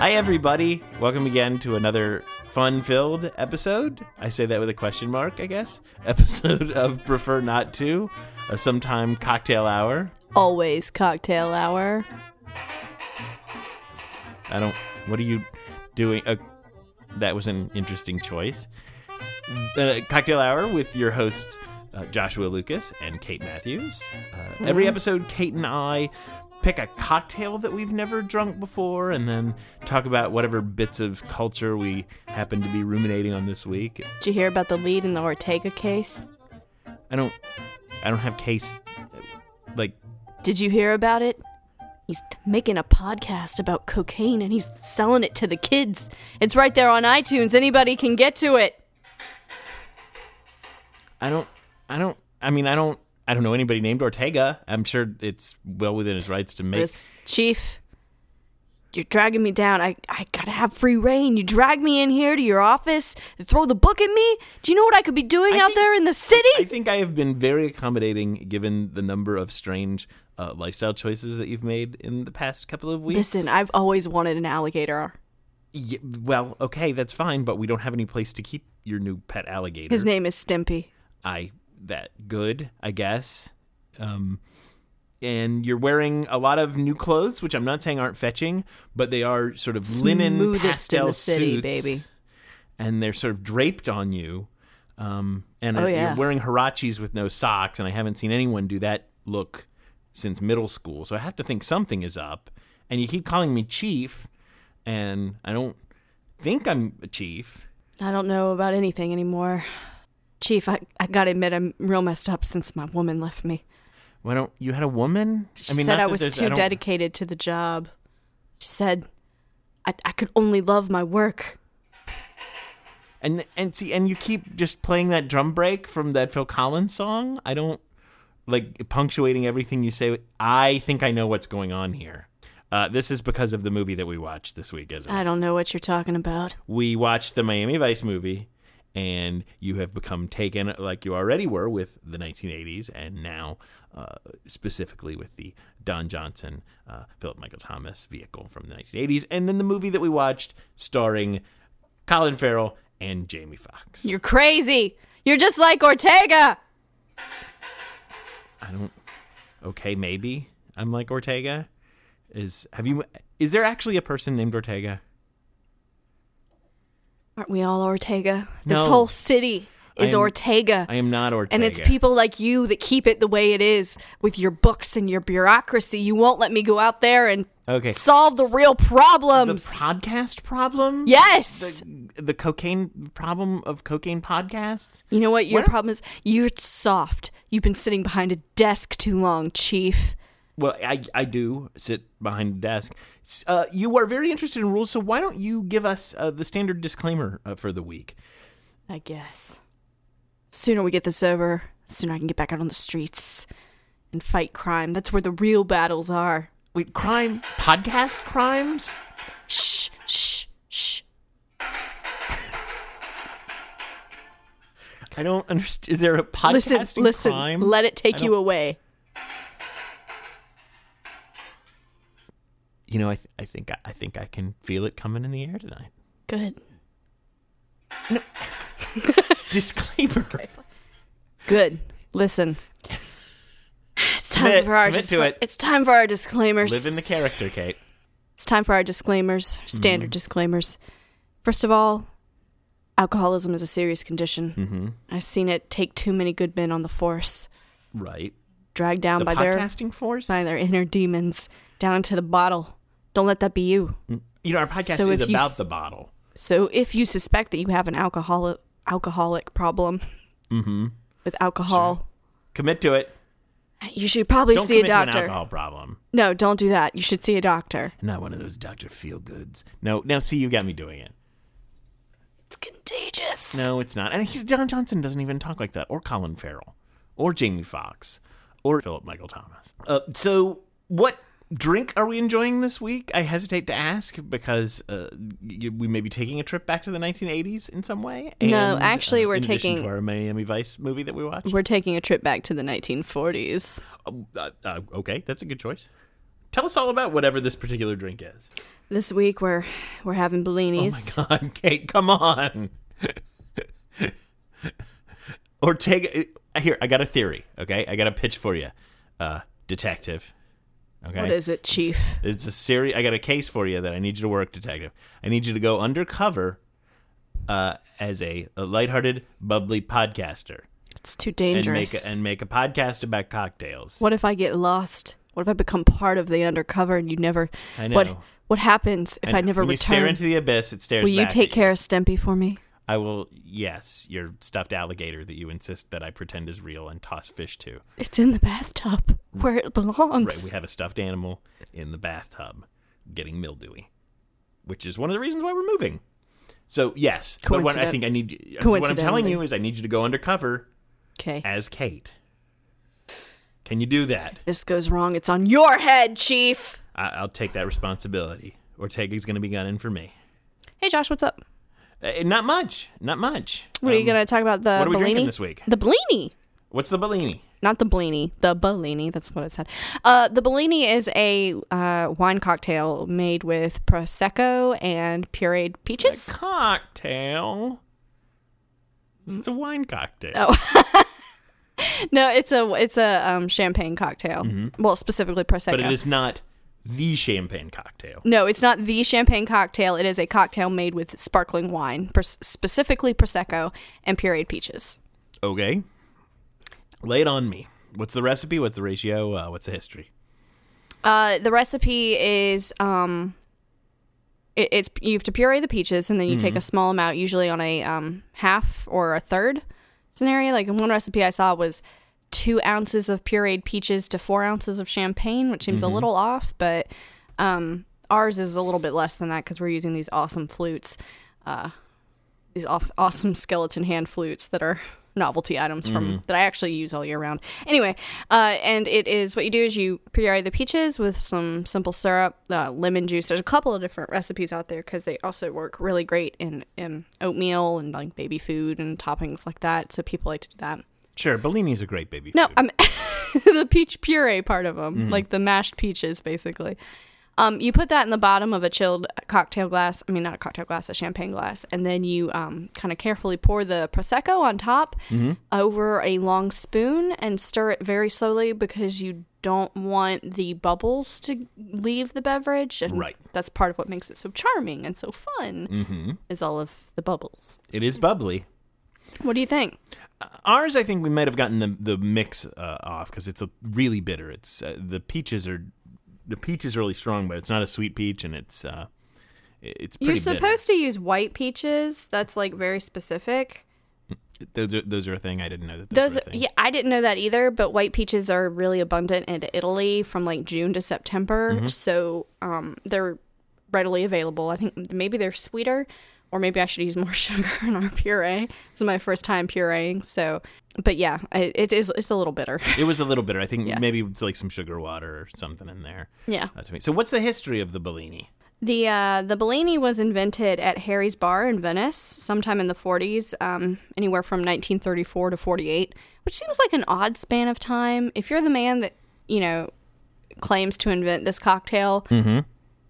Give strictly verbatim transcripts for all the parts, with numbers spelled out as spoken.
Hi, everybody. Welcome again to another fun-filled episode. I say that with a question mark, I guess. Episode of Prefer Not To, a sometime cocktail hour. Always cocktail hour. I don't... What are you doing? Uh, that was an interesting choice. Uh, cocktail hour with your hosts, uh, Joshua Lucas and Kate Matthews. Uh, mm-hmm. Every episode, Kate and I pick a cocktail that we've never drunk before and then talk about whatever bits of culture we happen to be ruminating on this week. Did you hear about the lead in the Ortega case? I don't I don't have case like Did you hear about it? He's making a podcast about cocaine and he's selling it to the kids. It's right there on iTunes. Anybody can get to it. I don't I don't I mean I don't I don't know anybody named Ortega. I'm sure it's well within his rights to make... This, Chief, you're dragging me down. I, I gotta have free reign. You drag me in here to your office and throw the book at me? Do you know what I could be doing I out think, there in the city? I think I have been very accommodating given the number of strange uh, lifestyle choices that you've made in the past couple of weeks. Listen, I've always wanted an alligator. Yeah, well, okay, that's fine, but we don't have any place to keep your new pet alligator. His name is Stimpy. I... that good, I guess. Um, and you're wearing a lot of new clothes, which I'm not saying aren't fetching, but they are sort of linen Smoothest pastel in the city, suits, baby. And they're sort of draped on you. Um, and oh, you're yeah. wearing huaraches with no socks, and I haven't seen anyone do that look since middle school. So I have to think something is up. And you keep calling me Chief, and I don't think I'm a chief. I don't know about anything anymore. Chief, I, I gotta admit, I'm real messed up since my woman left me. Why don't you had a woman? She I mean, said I that was there's- too I don't- dedicated to the job. She said I, I could only love my work. And and see, and you keep just playing that drum break from that Phil Collins song. I don't like punctuating everything you say. I think I know what's going on here. Uh, this is because of the movie that we watched this week, isn't it? I don't know what you're talking about. We watched the Miami Vice movie. And you have become taken like you already were with the nineteen eighties, and now uh, specifically with the Don Johnson, uh, Philip Michael Thomas vehicle from the nineteen eighties, and then the movie that we watched starring Colin Farrell and Jamie Foxx. You're crazy. You're just like Ortega. I don't. Okay, maybe I'm like Ortega. Is have you? Is there actually a person named Ortega? Aren't we all Ortega? This No. whole city is I am- Ortega. I am not Ortega. And it's people like you that keep it the way it is with your books and your bureaucracy. You won't let me go out there and Okay. solve the real The problems. podcast problem? Yes. The, the cocaine problem of cocaine podcasts? You know what your What? problem is? You're soft. You've been sitting behind a desk too long, Chief. Well, I, I do sit behind a desk. Uh, you are very interested in rules, so why don't you give us uh, the standard disclaimer uh, for the week? I guess. Sooner we get this over, sooner I can get back out on the streets and fight crime. That's where the real battles are. Wait, crime? Podcast crimes? Shh, shh, shh. I don't understand. Is there a podcasting Listen, listen. crime? Let it take I you don't- away. You know, I th- I think I, I think I can feel it coming in the air tonight. Good. Disclaimer. Good. Listen. It's time Commit- for our commit to discla- it. It's time for our disclaimers. Live in the character, Kate. It's time for our disclaimers, standard Mm-hmm. disclaimers. First of all, alcoholism is a serious condition. Mm-hmm. I've seen it take too many good men on the force, Right. dragged down The by their podcasting force? by their inner demons down into the bottle. Don't let that be you. You know, our podcast So is if you about s- the bottle. So if you suspect that you have an alcoholic alcoholic problem Mm-hmm. with alcohol, Commit to it. you should probably Don't see a commit to an doctor. alcohol problem. No, don't do that. You should see a doctor. Not one of those Doctor Feel-Goods. No, now see, you got me doing it. It's contagious. No, it's not. And he, Don Johnson doesn't even talk like that. Or Colin Farrell. Or Jamie Foxx. Or Philip Michael Thomas. Uh, so, what drink are we enjoying this week? I hesitate to ask because uh, y- we may be taking a trip back to the nineteen eighties in some way. And, No, actually, uh, we're in addition taking- to our Miami Vice movie that we watched. We're taking a trip back to the nineteen forties. Uh, uh, okay, that's a good choice. Tell us all about whatever this particular drink is. this week we're we're having Bellinis. Oh my God, Kate, come on. Or take here. I got a theory. Okay, I got a pitch for you, uh, detective. Okay, What is it, Chief? It's, it's a series. I got a case for you that I need you to work, detective. I need you to go undercover uh, as a, a lighthearted, bubbly podcaster. It's too And dangerous. make a, and make a podcast about cocktails. What if I get lost? What if I become part of the undercover and you never? I know. What What happens if And I never when you stare return? into the abyss, it stares Will you back take at care of Stimpy for me? I will, yes, your stuffed alligator that you insist that I pretend is real and toss fish to. It's in the bathtub where it belongs. Right, we have a stuffed animal in the bathtub getting mildewy, which is one of the reasons why we're moving. So, yes, but what I think I need, what I'm telling you is I need you to go undercover Okay. as Kate. Can you do that? If this goes wrong, it's on your head, Chief. I, I'll take that responsibility. Ortega's going to be gunning for me. Hey, Josh, what's up? Uh, not much, not much. What are you Um, going to talk about? The What are we Bellini? drinking this week? The Bellini. What's the Bellini? Not the Bellini, the Bellini. That's what it said. Uh, the Bellini is a uh, wine cocktail made with Prosecco and pureed peaches. A cocktail. It's a wine cocktail. Oh. No, it's a it's a um, champagne cocktail. Well, specifically Prosecco. But it is not the champagne cocktail. No, it's not the champagne cocktail. It is a cocktail made with sparkling wine, pers- specifically Prosecco and pureed peaches. Okay. Lay it on me. What's the recipe? What's the ratio? Uh, what's the history? Uh, the recipe is um, it, it's you have to puree the peaches, and then you take a small amount, usually on a um, half or a third scenario. Like in one recipe I saw was two ounces of pureed peaches to four ounces of champagne, which seems a little off, but um, ours is a little bit less than that because we're using these awesome flutes, uh, these off- awesome skeleton hand flutes that are novelty items from that I actually use all year round. Anyway, uh, and it is what you do is you puree the peaches with some simple syrup, uh, lemon juice. There's a couple of different recipes out there because they also work really great in, in oatmeal and like baby food and toppings like that. So people like to do that. Sure, Bellini's a great baby No, food. I'm the peach puree part of them, like the mashed peaches, basically. Um, you put that in the bottom of a chilled cocktail glass. I mean, not a cocktail glass, a champagne glass. And then you um, kind of carefully pour the Prosecco on top over a long spoon and stir it very slowly because you don't want the bubbles to leave the beverage. And Right. that's part of what makes it so charming and so fun Mm-hmm. is all of the bubbles. It is bubbly. What do you think? Ours, I think we might have gotten the the mix uh, off because it's a really bitter. It's uh, the peaches are the peach is really strong, but it's not a sweet peach, and it's uh, it's pretty You're bitter. supposed to use white peaches. That's like very specific. Those are, those are a thing I didn't know that those, Those, were a thing. yeah, I didn't know that either. But white peaches are really abundant in Italy from like June to September, Mm-hmm. so um, they're readily available. I think maybe they're sweeter, or maybe I should use more sugar in our puree. This is my first time pureeing, so. But yeah, it, it is. It's a little bitter. It was a little bitter. I think Yeah. maybe it's like some sugar water or something in there. Yeah. Uh, to me. So what's the history of the Bellini? The uh, the Bellini was invented at Harry's Bar in Venice sometime in the forties, um, anywhere from nineteen thirty-four to forty-eight, which seems like an odd span of time. If you're the man that, you know, claims to invent this cocktail, Mm-hmm.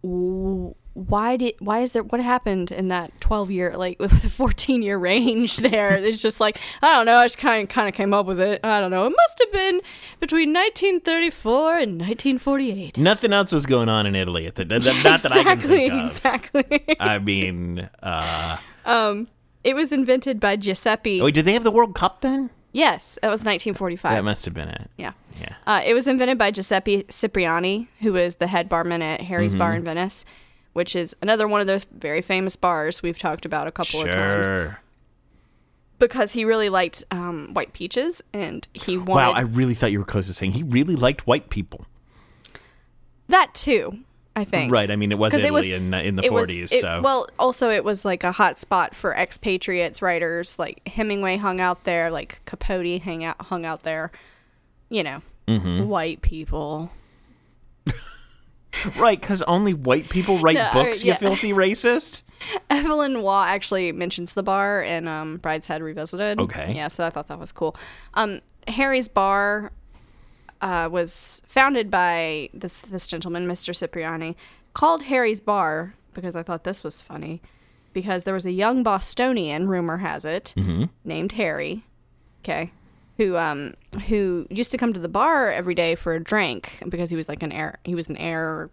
w- why did why is there what happened in that twelve year like with a fourteen year range there? It's just like I don't know. I just kind of kind of came up with it. I don't know. It must have been between nineteen thirty-four and nineteen forty-eight. Nothing else was going on in Italy at the th- th- not that I can exactly, think of. exactly. I mean, uh, Um, it was invented by Giuseppe. oh, wait, did they have the World Cup then? Yes, that was nineteen forty-five. That must have been it. yeah. Yeah. Uh, it was invented by Giuseppe Cipriani, who was the head barman at Harry's Bar in Venice, which is another one of those very famous bars we've talked about a couple of times. Sure. Because he really liked um, white peaches, and he wanted Wow, I really thought you were close to saying he really liked white people. that too. I think Right. I mean, it was 'Cause Italy it was- in in the it was- forties. it- So well, also it was like a hot spot for expatriates writers. Like Hemingway hung out there, like Capote hang out hung out there. You know, Mm-hmm. white people. right, because only white people write No, or- books. You yeah. filthy racist. Evelyn Waugh actually mentions the bar in um, Brideshead Revisited. Okay. Yeah, so I thought that was cool. Um, Harry's Bar uh, was founded by this this gentleman, Mister Cipriani, called Harry's Bar because I thought this was funny, because there was a young Bostonian, rumor has it, Mm-hmm. named Harry, okay, who um who used to come to the bar every day for a drink because he was like an heir, he was an heir,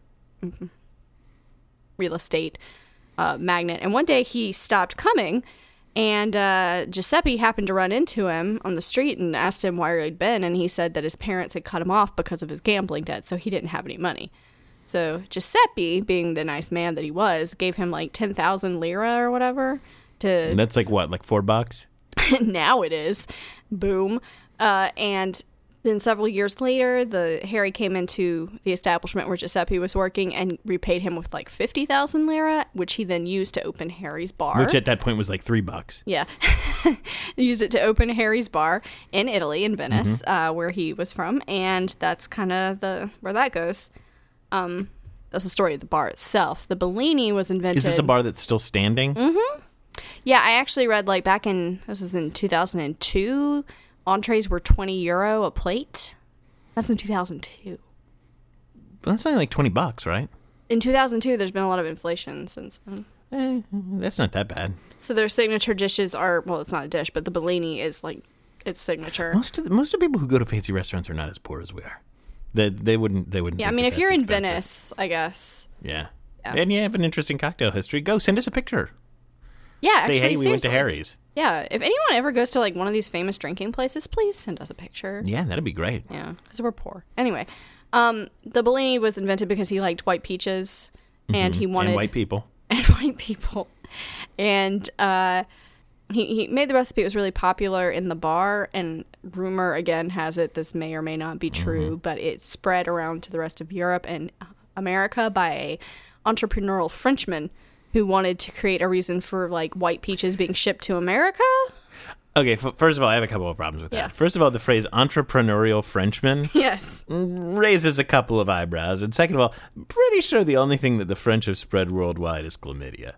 real estate uh, magnate, and one day he stopped coming. And uh, Giuseppe happened to run into him on the street and asked him where he'd been. And he said that his parents had cut him off because of his gambling debt, so he didn't have any money. So Giuseppe, being the nice man that he was, gave him like ten thousand lira or whatever. To And that's like what, like four bucks? Now it is. Boom. Uh, and then several years later, the Harry came into the establishment where Giuseppe was working and repaid him with like fifty thousand lira, which he then used to open Harry's Bar. Which at that point was like three bucks. Yeah. He used it to open Harry's Bar in Italy, in Venice, mm-hmm. uh, where he was from. And that's kind of the where that goes. Um, that's the story of the bar itself. The Bellini was invented. Is this a bar that's still standing? Mm-hmm. Yeah, I actually read like back in, this is in two thousand two, entrees were twenty euro a plate. That's in two thousand two. But that's only like twenty bucks, right? In two thousand two, there's been a lot of inflation since then. Eh, that's not that bad. So their signature dishes are, well, it's not a dish, but the Bellini is like its signature. Most of the, most of the people who go to fancy restaurants are not as poor as we are. They they wouldn't they wouldn't. Yeah, I think mean, that if you're that's in expensive. Venice, I guess. Yeah. Yeah. And you have an interesting cocktail history. Go send us a picture. Yeah, Say, actually, hey, we seriously. went to Harry's. Yeah, if anyone ever goes to like one of these famous drinking places, please send us a picture. Yeah, that'd be great. Yeah, because we're poor. Anyway, um, the Bellini was invented because he liked white peaches, and he wanted And white people. and white people, and uh, he he made the recipe. It was really popular in the bar, and rumor again has it this may or may not be true, Mm-hmm. but it spread around to the rest of Europe and America by a entrepreneurial Frenchman who wanted to create a reason for like white peaches being shipped to America. Okay, f- first of all, I have a couple of problems with that. Yeah. First of all, the phrase entrepreneurial Frenchman Yes. raises a couple of eyebrows. And second of all, I'm pretty sure the only thing that the French have spread worldwide is chlamydia.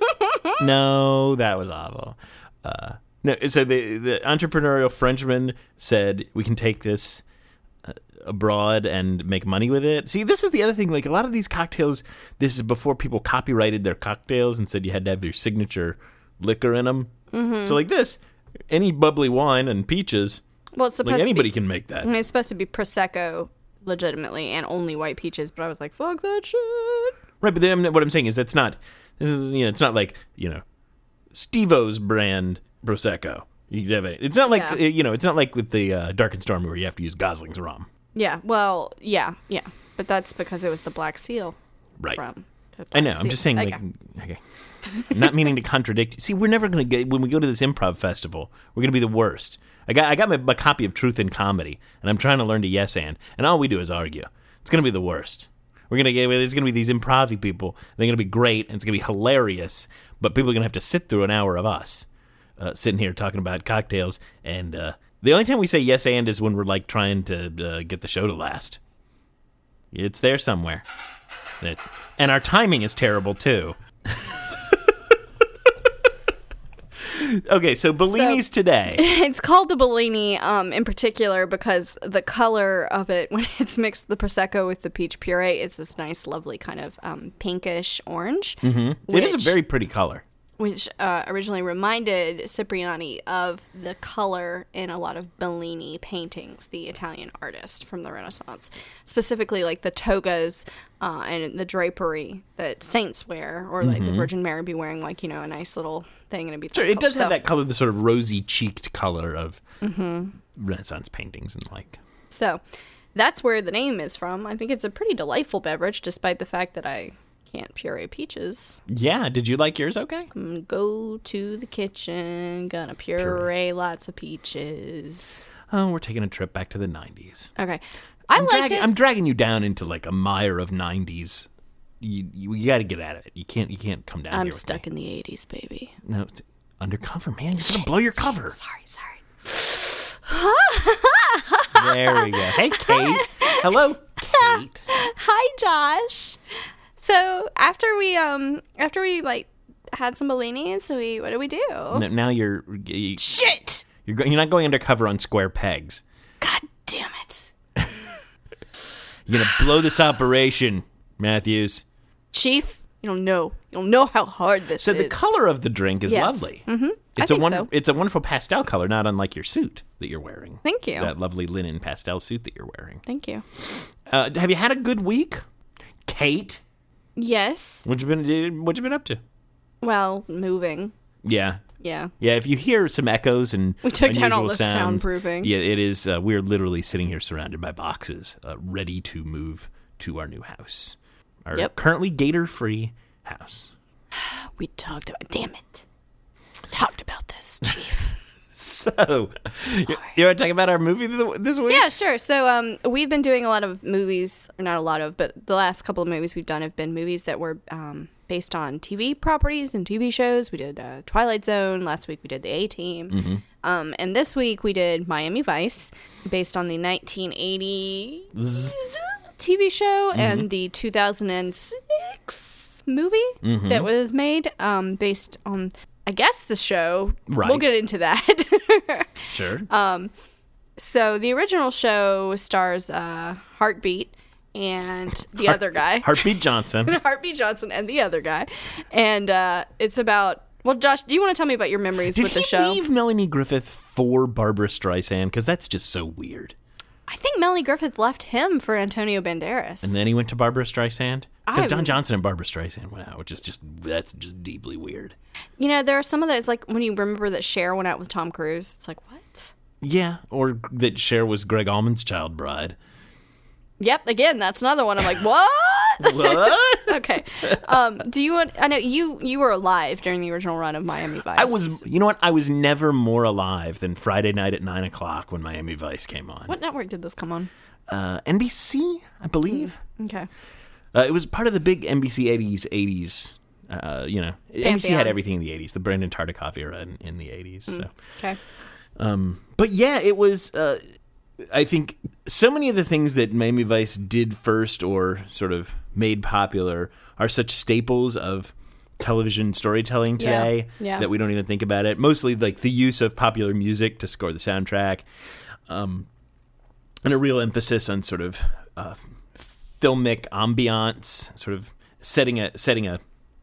No, that was awful. Uh, no, so the, the entrepreneurial Frenchman said, we can take this uh, abroad and make money with it. See, this is the other thing. Like, a lot of these cocktails, this is before people copyrighted their cocktails and said you had to have your signature liquor in them. Mm-hmm. So, like this, any bubbly wine and peaches, Well, it's supposed like anybody to be, can make that. I mean, it's supposed to be Prosecco legitimately and only white peaches, but I was like, fuck that shit. Right, but then what I'm saying is that's not, this is, you know, it's not like, you know, Steve-O's brand Prosecco. You could have it. It's not like, Yeah. you know, it's not like with the uh, Dark and Stormy where you have to use Gosling's rum. Yeah, well, yeah, yeah. But that's because it was the Black Seal Right. rum. The I know. Black I'm Seal. just saying, like, Okay. okay. Not meaning to contradict you. See, we're never going to get, when we go to this improv festival, we're going to be the worst. I got I got my, my copy of Truth in Comedy, and I'm trying to learn to yes and, and all we do is argue. It's going to be the worst. We're going to get, there's going to be these improv people. They're going to be great, and it's going to be hilarious, but people are going to have to sit through an hour of us uh, sitting here talking about cocktails, and uh, the only time we say yes and is when we're, like, trying to uh, get the show to last. It's there somewhere. It's, and our timing is terrible, too. Okay, so Bellini's So- today. It's called the Bellini um, in particular because the color of it, when it's mixed the Prosecco with the peach puree, is this nice, lovely kind of um, pinkish orange. Mm-hmm. It is a very pretty color. Which uh, originally reminded Cipriani of the color in a lot of Bellini paintings, the Italian artist from the Renaissance. Specifically, like the togas uh, and the drapery that saints wear, or like the Virgin Mary be wearing, like, you know, a nice little thing and it'd be. Sure, that it color. does have So- that color, the sort of rosy-cheeked color of Renaissance paintings and like. So that's where the name is from. I think it's a pretty delightful beverage, despite the fact that I can't puree peaches. Yeah, did you like yours okay? I'm gonna go to the kitchen, gonna puree, Puree. lots of peaches. Oh, we're taking a trip back to the nineties. Okay. I I'm, liked dragging, it. I'm dragging you down into like a mire of nineties. You you, you got to get out of it. You can't you can't come down I'm here with stuck me. in the eighties, baby. No, it's undercover, man. You're gonna blow your cover. Sorry, sorry. There we go. Hey, Kate. Hello, Kate. Hi, Josh. So after we um after we like had some Bellinis, we what did we do? N- Now you're you, Shit! you're go- you're not going undercover on square pegs. God damn it! You're gonna blow this operation, Matthews. Chief, you don't know. You don't know how hard this so is. the color of the drink is Yes. lovely. Mm-hmm. It's I a think one, so. It's a wonderful pastel color, not unlike your suit that you're wearing. Thank you. That lovely linen pastel suit that you're wearing. Thank you. Uh, have you had a good week, Kate? Yes. What you been What you been up to? Well, moving. Yeah, Yeah. yeah. If you hear some echoes and We took down all unusual the sounds, soundproofing. Yeah, it is. Uh, we're literally sitting here surrounded by boxes, uh, ready to move to our new house, our Yep. currently gator-free house. We talked about. Damn it. Talked about this, Chief. So, you, you want to talk about our movie th- this week? Yeah, sure. So, um, we've been doing a lot of movies, or not a lot of, but the last couple of movies we've done have been movies that were um, based on T V properties and T V shows. We did uh, Twilight Zone. Last week we did The A-Team. Mm-hmm. Um, and this week we did Miami Vice, based on the nineteen eighty T V show Mm-hmm. and the two thousand six movie Mm-hmm. that was made um, based on, I guess, the show. Right. We'll get into that. Sure. So the original show stars uh, Heartbeat and the Heart- other guy, Heartbeat Johnson. Heartbeat Johnson, and the other guy, and uh, it's about. Well, Josh, do you want to tell me about your memories Did with the he show? leave Melanie Griffith for Barbara Streisand? Because that's just so weird. I think Melanie Griffith left him for Antonio Banderas. And then he went to Barbara Streisand? Because I- Don Johnson and Barbara Streisand went out, which is just, that's just deeply weird. You know, there are some of those, like when you remember that Cher went out with Tom Cruise. It's like, what? Yeah, or that Cher was Greg Allman's child bride. Yep. Again, that's another one. I'm like, what? What? Okay. Um, do you want? I know you. You were alive during the original run of Miami Vice. I was, you know what? I was never more alive than Friday night at nine o'clock when Miami Vice came on. What network did this come on? Uh, N B C, I believe. Okay. Uh, it was part of the big N B C eighties, eighties. Uh, you know, N B C Pantheon. had everything in the eighties, the Brandon Tartikoff era in, in the eighties. So. Okay. Um, but yeah, it was, uh, I think so many of the things that Miami Vice did first or sort of made popular are such staples of television storytelling Yeah, today yeah. that we don't even think about it. Mostly like the use of popular music to score the soundtrack, um, and a real emphasis on sort of uh, filmic ambiance, sort of setting a setting a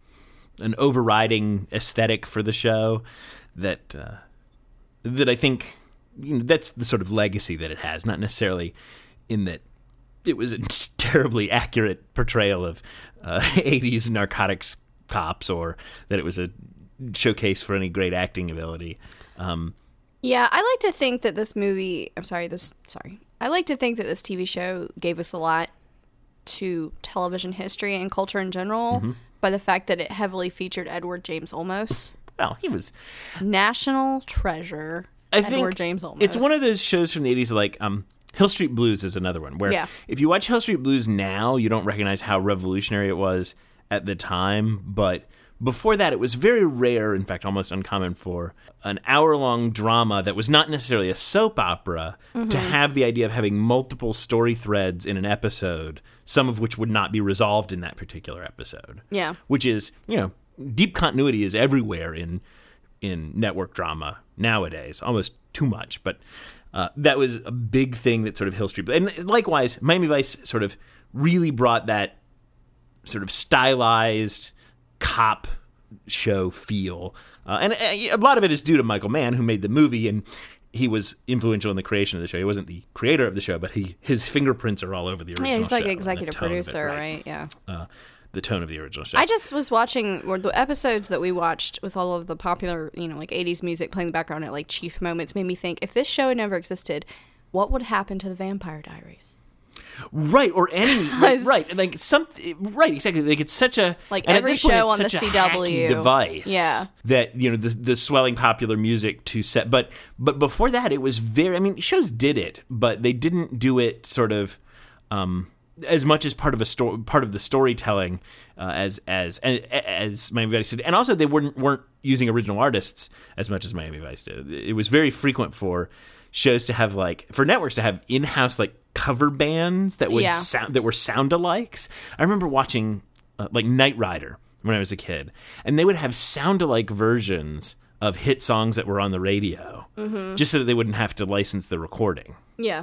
an overriding aesthetic for the show that uh, that I think, you know, that's the sort of legacy that it has, not necessarily in that it was a terribly accurate portrayal of uh, eighties narcotics cops or that it was a showcase for any great acting ability. Um, Yeah, I like to think that this movie. I'm sorry. This. Sorry. I like to think that this T V show gave us a lot to television history and culture in general Mm-hmm. by the fact that it heavily featured Edward James Olmos, well, he was... national treasure. I Edward think James Olmos. it's one of those shows from the eighties, like um, Hill Street Blues is another one, where Yeah. if you watch Hill Street Blues now, you don't recognize how revolutionary it was at the time, but before that, it was very rare, in fact, almost uncommon for an hour-long drama that was not necessarily a soap opera Mm-hmm. to have the idea of having multiple story threads in an episode, some of which would not be resolved in that particular episode. Yeah. Which is, you know, deep continuity is everywhere in in network drama nowadays, almost too much. But uh, that was a big thing that sort of Hill Street, and likewise, Miami Vice sort of really brought that sort of stylized cop show feel, uh, and a lot of it is due to Michael Mann, who made the movie, and he was influential in the creation of the show. He wasn't the creator of the show, but he his fingerprints are all over the original show. Yeah, he's like and the executive tone of it, producer, right? Yeah. Uh, the tone of the original show. I just was watching or the episodes that we watched with all of the popular, you know, like eighties music playing in the background at like chief moments made me think, if this show had never existed, what would happen to the Vampire Diaries? Right, or any right, right, like some right, exactly. Like it's such a Like and at every this point, show it's on the such a C W. hacky device, Yeah. That, you know, the the swelling popular music to set, but but before that, it was very. I mean, shows did it, but they didn't do it sort of um, as much as part of a story, part of the storytelling, uh, as as as, as Miami Vice did, and also they weren't weren't using original artists as much as Miami Vice did. It was very frequent for shows to have like for networks to have in-house like cover bands that would Yeah. sound that were sound-alikes. I remember watching uh, like Knight Rider when I was a kid, and they would have sound-alike versions of hit songs that were on the radio, Mm-hmm. just so that they wouldn't have to license the recording. Yeah.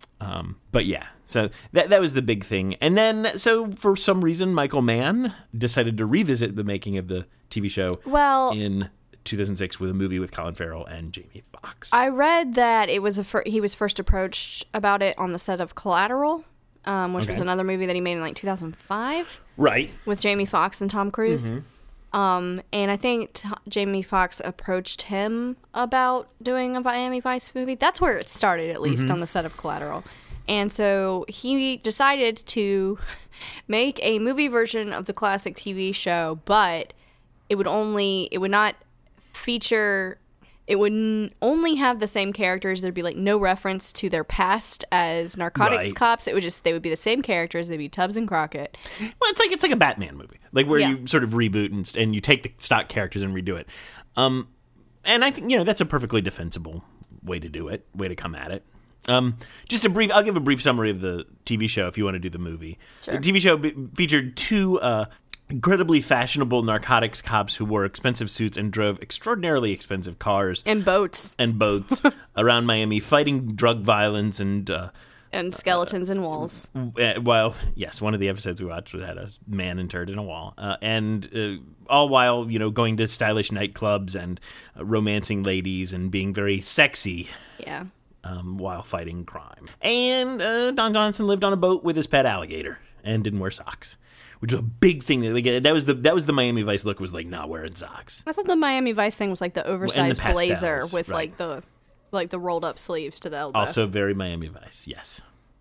Um, but yeah, so that that was the big thing. And then, so for some reason, Michael Mann decided to revisit the making of the T V show Well, in two thousand six with a movie with Colin Farrell and Jamie Foxx. I read that it was a fir- he was first approached about it on the set of Collateral, um, which Okay. was another movie that he made in like two thousand five Right. with Jamie Foxx and Tom Cruise. Mm-hmm. Um, and I think T- Jamie Foxx approached him about doing a Miami Vice movie. That's where it started, at least, Mm-hmm. on the set of Collateral. And so he decided to make a movie version of the classic T V show, but it would only, it would not feature, it would n- only have the same characters. There'd be like no reference to their past as narcotics Right. cops. It would just, they would be the same characters. They'd be Tubbs and Crockett. Well, it's like it's like a Batman movie, like where Yeah. you sort of reboot and, and you take the stock characters and redo it. Um, and I think you know that's a perfectly defensible way to do it, way to come at it. Um, just a brief, I'll give a brief summary of the T V show if you want to do the movie. Sure. The T V show be- featured two uh, incredibly fashionable narcotics cops who wore expensive suits and drove extraordinarily expensive cars And boats. and boats around Miami, fighting drug violence and. Uh, And skeletons and walls. Uh, well, yes, one of the episodes we watched had a man interred in a wall, uh, and uh, all while you know going to stylish nightclubs and uh, romancing ladies and being very sexy Yeah. um, while fighting crime. And uh, Don Johnson lived on a boat with his pet alligator and didn't wear socks, which was a big thing. Like, that was the that was the Miami Vice look, was like not wearing socks. I thought the Miami Vice thing was like the oversized pastels, blazer with right. like the like the rolled up sleeves to the elbow. Also very Miami Vice, yes.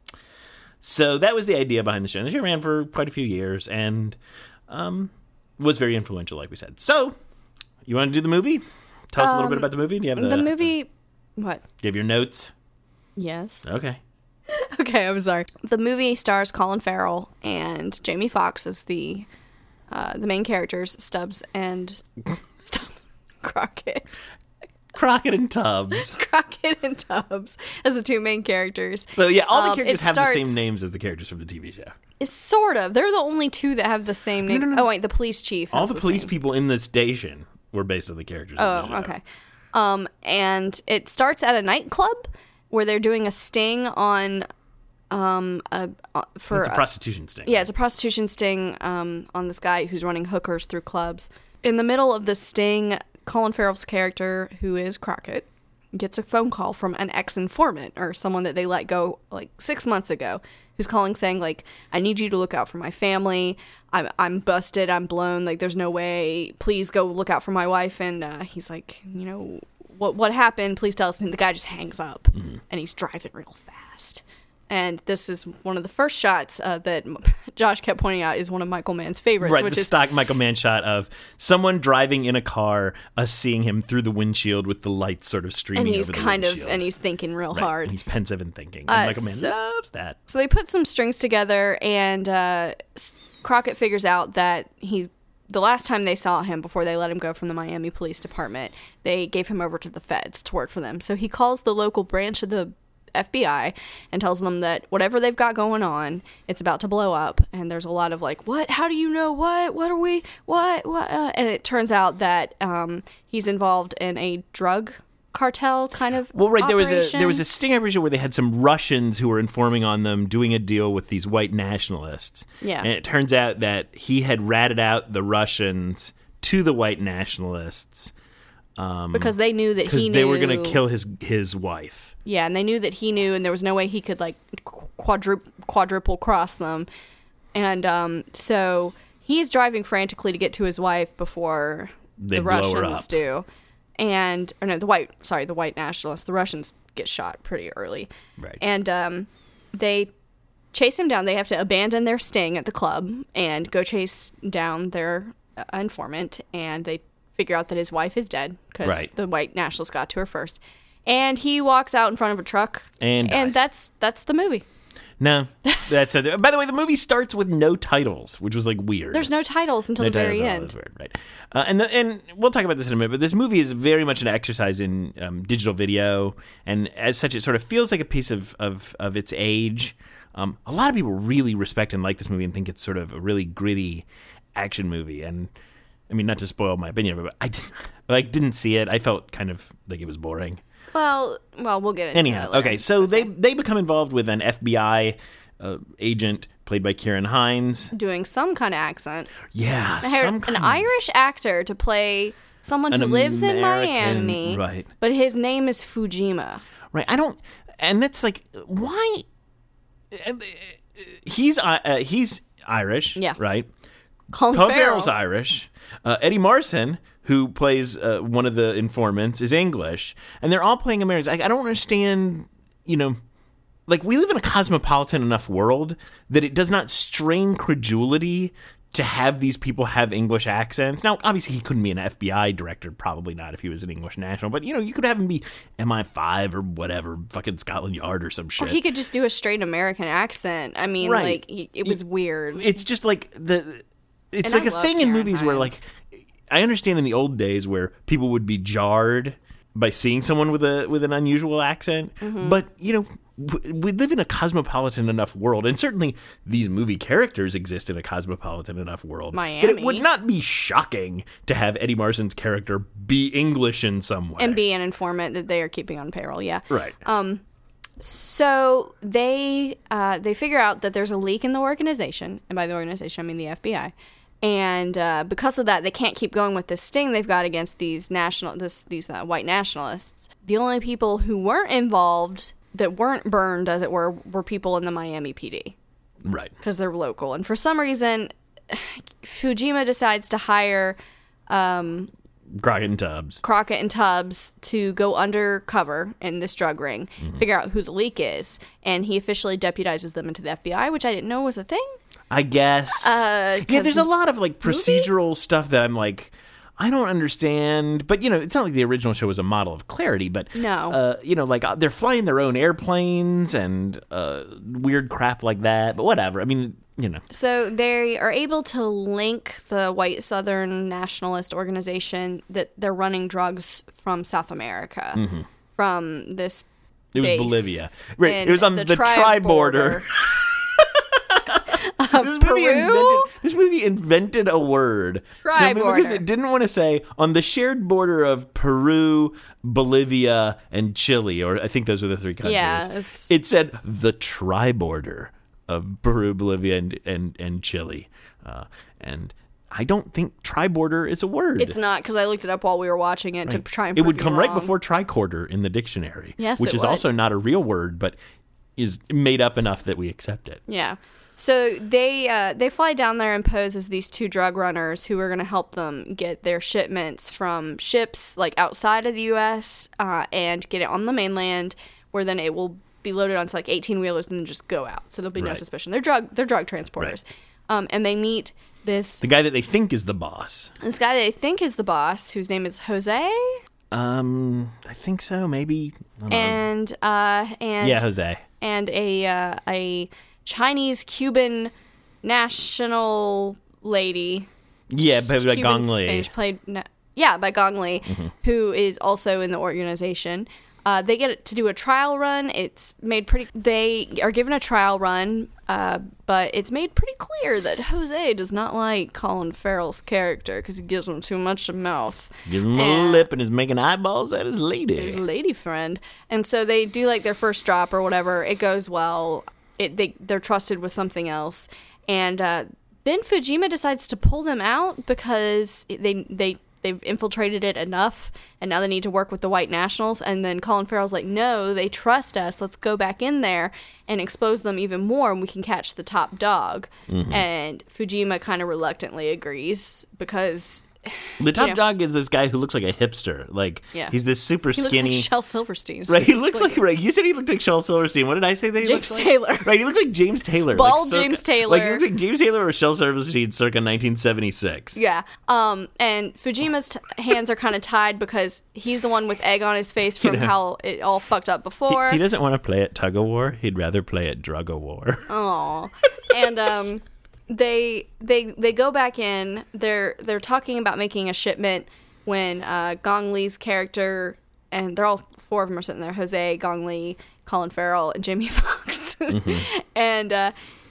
So that was the idea behind the show. And the show ran for quite a few years and um, was very influential, like we said. So, you want to do the movie? Tell us a little bit about the movie. Do you have the, the movie. What? Do you have your notes? Yes. Okay. Okay, I'm sorry. The movie stars Colin Farrell and Jamie Foxx as the uh, the main characters, Stubbs and Stubbs Crockett. Crockett and Tubbs. Crockett and Tubbs as the two main characters. So yeah, all the Um, characters it have starts- the same names as the characters from the T V show. It's sort of. They're the only two that have the same name. no, no. Oh wait, the police chief. All has the police same. people in the station were based on the characters. Oh, in the show. okay. Um, and it starts at a nightclub where they're doing a sting on, um, a, uh, for It's a prostitution sting. yeah, it's a prostitution sting um, on this guy who's running hookers through clubs. In the middle of the sting, Colin Farrell's character, who is Crockett, gets a phone call from an ex-informant or someone that they let go like six months ago, who's calling saying like, I need you to look out for my family. I'm I'm busted. I'm blown. Like, there's no way. Please go look out for my wife. And uh, he's like, you know, what what happened? Please tell us. And the guy just hangs up, Mm-hmm. and he's driving real fast. And this is one of the first shots uh, that Josh kept pointing out is one of Michael Mann's favorites, Right, which the is stock Michael Mann shot of someone driving in a car, us seeing him through the windshield with the lights sort of streaming and he's over the kind of windshield. and he's thinking real Right, hard. and he's pensive and thinking. Uh, And Michael Mann so- loves that. So they put some strings together, and uh, S- Crockett figures out that he, the last time they saw him before they let him go from the Miami Police Department, they gave him over to the feds to work for them. So he calls the local branch of the F B I and tells them that whatever they've got going on, it's about to blow up. And there's a lot of like, what? How do you know? What? What are we? What? What? Uh, and it turns out that um, he's involved in a drug cartel kind of Well, right, there was a operation. there was a sting operation where they had some Russians who were informing on them doing a deal with these white nationalists. Yeah. And it turns out that he had ratted out the Russians to the white nationalists because they knew that because he knew they were going to kill his his wife. Yeah, and they knew that he knew, and there was no way he could like quadruple quadruple cross them, and um, so he's driving frantically to get to his wife before They the blow her Russians up. do, and or no, the white sorry, the white nationalists. The Russians get shot pretty early, Right. and um, they chase him down. They have to abandon their sting at the club and go chase down their uh, informant, and they figure out that his wife is dead because Right. the white nationalists got to her first. And he walks out in front of a truck, And dies. and that's that's the movie. No, that's a, by the way, the movie starts with no titles, which was like weird. There's no titles until No the very titles, oh, end. that's weird, right? Uh, and the, and we'll talk about this in a minute. But this movie is very much an exercise in um, digital video, and as such, it sort of feels like a piece of of, of its age. Um, a lot of people really respect and like this movie and think it's sort of a really gritty action movie. And I mean, not to spoil my opinion, but I did, like didn't see it. I felt kind of like it was boring. Well, well, we'll get into Anyhow, that later. okay, so they they become involved with an F B I uh, agent played by Kieran Hines. doing some kind of accent. Yeah, I hired some an kind of- Irish actor to play someone An who lives in American- Miami, right. but his name is Fujima. Right, I don't, and that's like, why? He's uh, uh, he's Irish, Yeah. right? Colin, Colin Farrell. Farrell's Irish. Uh, Eddie Marson, who plays uh, one of the informants, is English, and they're all playing Americans. I, I don't understand, you know, like we live in a cosmopolitan enough world that it does not strain credulity to have these people have English accents. Now, obviously, he couldn't be an F B I director, probably not if he was an English national, but, you know, you could have him be M I five or whatever, fucking Scotland Yard or some shit. Or he could just do a straight American accent. I mean, Right. like, he, it was weird. It's just like the... It's And like I a love thing in Kieran movies where, like, Hines. I understand in the old days where people would be jarred by seeing someone with a with an unusual accent, Mm-hmm. but you know, w- we live in a cosmopolitan enough world, and certainly these movie characters exist in a cosmopolitan enough world that it Miami. would not be shocking to have Eddie Marson's character be English in some way. And be an informant that they are keeping on payroll, yeah. right. Um, So they uh, they figure out that there's a leak in the organization, and by the organization I mean the F B I. And uh, because of that, they can't keep going with this sting they've got against these national this these uh, white nationalists. The only people who weren't involved, that weren't burned, as it were, were people in the Miami P D right. because they're local. And for some reason, Fujima decides to hire um, Crockett and Tubbs. Crockett and Tubbs to go undercover in this drug ring, Mm-hmm. figure out who the leak is, and he officially deputizes them into the F B I, which I didn't know was a thing. I guess. Uh, yeah, there's a 'cause lot of like procedural stuff that I'm like, I don't understand. But you know, it's not like the original show was a model of clarity. But No. uh, you know, like uh, they're flying their own airplanes and uh, weird crap like that. But whatever. I mean, you know, So they are able to link the white Southern nationalist organization that they're running drugs from South America, from this. it was base Bolivia. Right. in It was on the, tri border. of This movie, Peru. invented, this movie invented a word simply because Tri-border. it didn't want to say on the shared border of Peru, Bolivia, and Chile, or I think those are the three countries. Yeah, it's- It said the tri-border of Peru, Bolivia, and and, and Chile, uh, and I don't think tri-border is a word. It's not, because I looked it up while we were watching it to try and It prove would you come right wrong. before tricorder in the dictionary, Yes, which it is would. also not a real word, but is made up enough that we accept it. Yeah. So they uh, they fly down there and pose as these two drug runners who are going to help them get their shipments from ships like outside of the U S uh, and get it on the mainland, where then it will be loaded onto like eighteen wheelers and then just go out. So there'll be no Right. suspicion. They're drug they're drug transporters, um, and they meet this The guy that they think is the boss. this guy they think is the boss, whose name is Jose, Um, I think so. Maybe. I don't know. and uh, and yeah, Jose. and a uh, a Chinese Cuban national lady. Yeah, played by Cuban Gong Li. Spanish played, na- yeah, by Gong Li, Mm-hmm. who is also in the organization. Uh, they get to do a trial run. It's made pretty. They are given a trial run, uh, but it's made pretty clear that Jose does not like Colin Farrell's character because he gives him too much mouth. Give him a little And- lip and is making eyeballs at his lady. his lady friend, and so they do like their first drop or whatever. It goes well. It they they're trusted with something else, and uh, then Fujima decides to pull them out because they they they've infiltrated it enough, and now they need to work with the white nationals. And then Colin Farrell's like, no, they trust us. Let's go back in there and expose them even more, and we can catch the top dog. Mm-hmm. And Fujima kind of reluctantly agrees because The top know. dog is this guy who looks like a hipster. Like, Yeah. he's this super he looks skinny. like Shel Silverstein. Right, he looks like, right. You said he looked like Shel Silverstein. What did I say that he James looks like? Taylor. Right, he looks like James Taylor. Bald like circa- James Taylor. Like he looks like James Taylor or Shel Silverstein circa nineteen seventy-six. Yeah. Um, and Fujima's t- hands are kind of tied because he's the one with egg on his face from You know. how it all fucked up before. He, he doesn't want to play at tug of war. He'd rather play at drug of war. Aw. And um, they they they go back in. They're they're talking about making a shipment when uh, Gong Li's character, and they're all four of them are sitting there: Jose, Gong Li, Colin Farrell, and Jamie Foxx. Mm-hmm. And uh,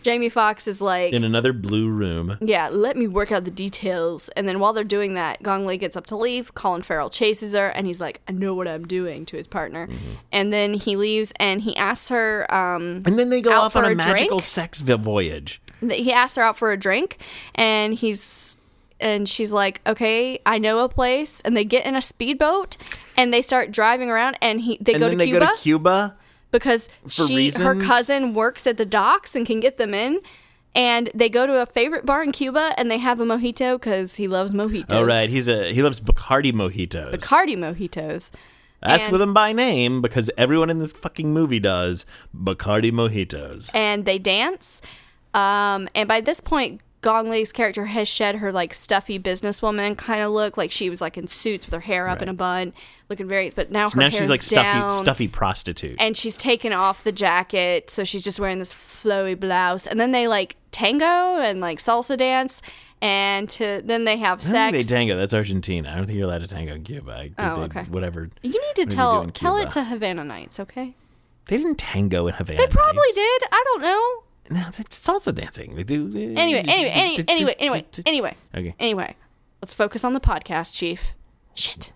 Jamie Foxx is like, in another blue room. yeah, let me work out the details. And then while they're doing that, Gong Li gets up to leave. Colin Farrell chases her, and he's like, I know what I'm doing, to his partner. Mm-hmm. And then he leaves, and he asks her um, And then they go out off on for a, a magical drink. sex voyage. He asks her out for a drink, and he's and she's like, okay, I know a place. And they get in a speedboat, and they start driving around, and he they And go then to they Cuba. go to Cuba. Because For she, her reasons? cousin works at the docks and can get them in. And they go to a favorite bar in Cuba, and they have a mojito because he loves mojitos. Oh, right. He's a, he loves Bacardi mojitos. Bacardi mojitos. Ask And- for them by name because everyone in this fucking movie does Bacardi mojitos. And they dance. Um, and by this point, Gong Li's character has shed her like stuffy businesswoman kind of look, like she was like in suits with her hair up Right. in a bun, looking very. But now her Now hair's she's like down, stuffy, stuffy prostitute. and she's taken off the jacket, so she's just wearing this flowy blouse. And then they like tango and like salsa dance, and to then they have I don't sex. think they tango. That's Argentina. I don't think you're allowed to tango in Cuba. I, Oh, they, okay. Whatever. You need to whatever you do tell in tell Cuba. it to Havana Nights, okay? They didn't tango in Havana. They probably Nights. did. I don't know. No, it's salsa dancing. They do. Anyway, anyway, any, anyway, anyway, anyway. Okay. Anyway, let's focus on the podcast, Chief. Shit.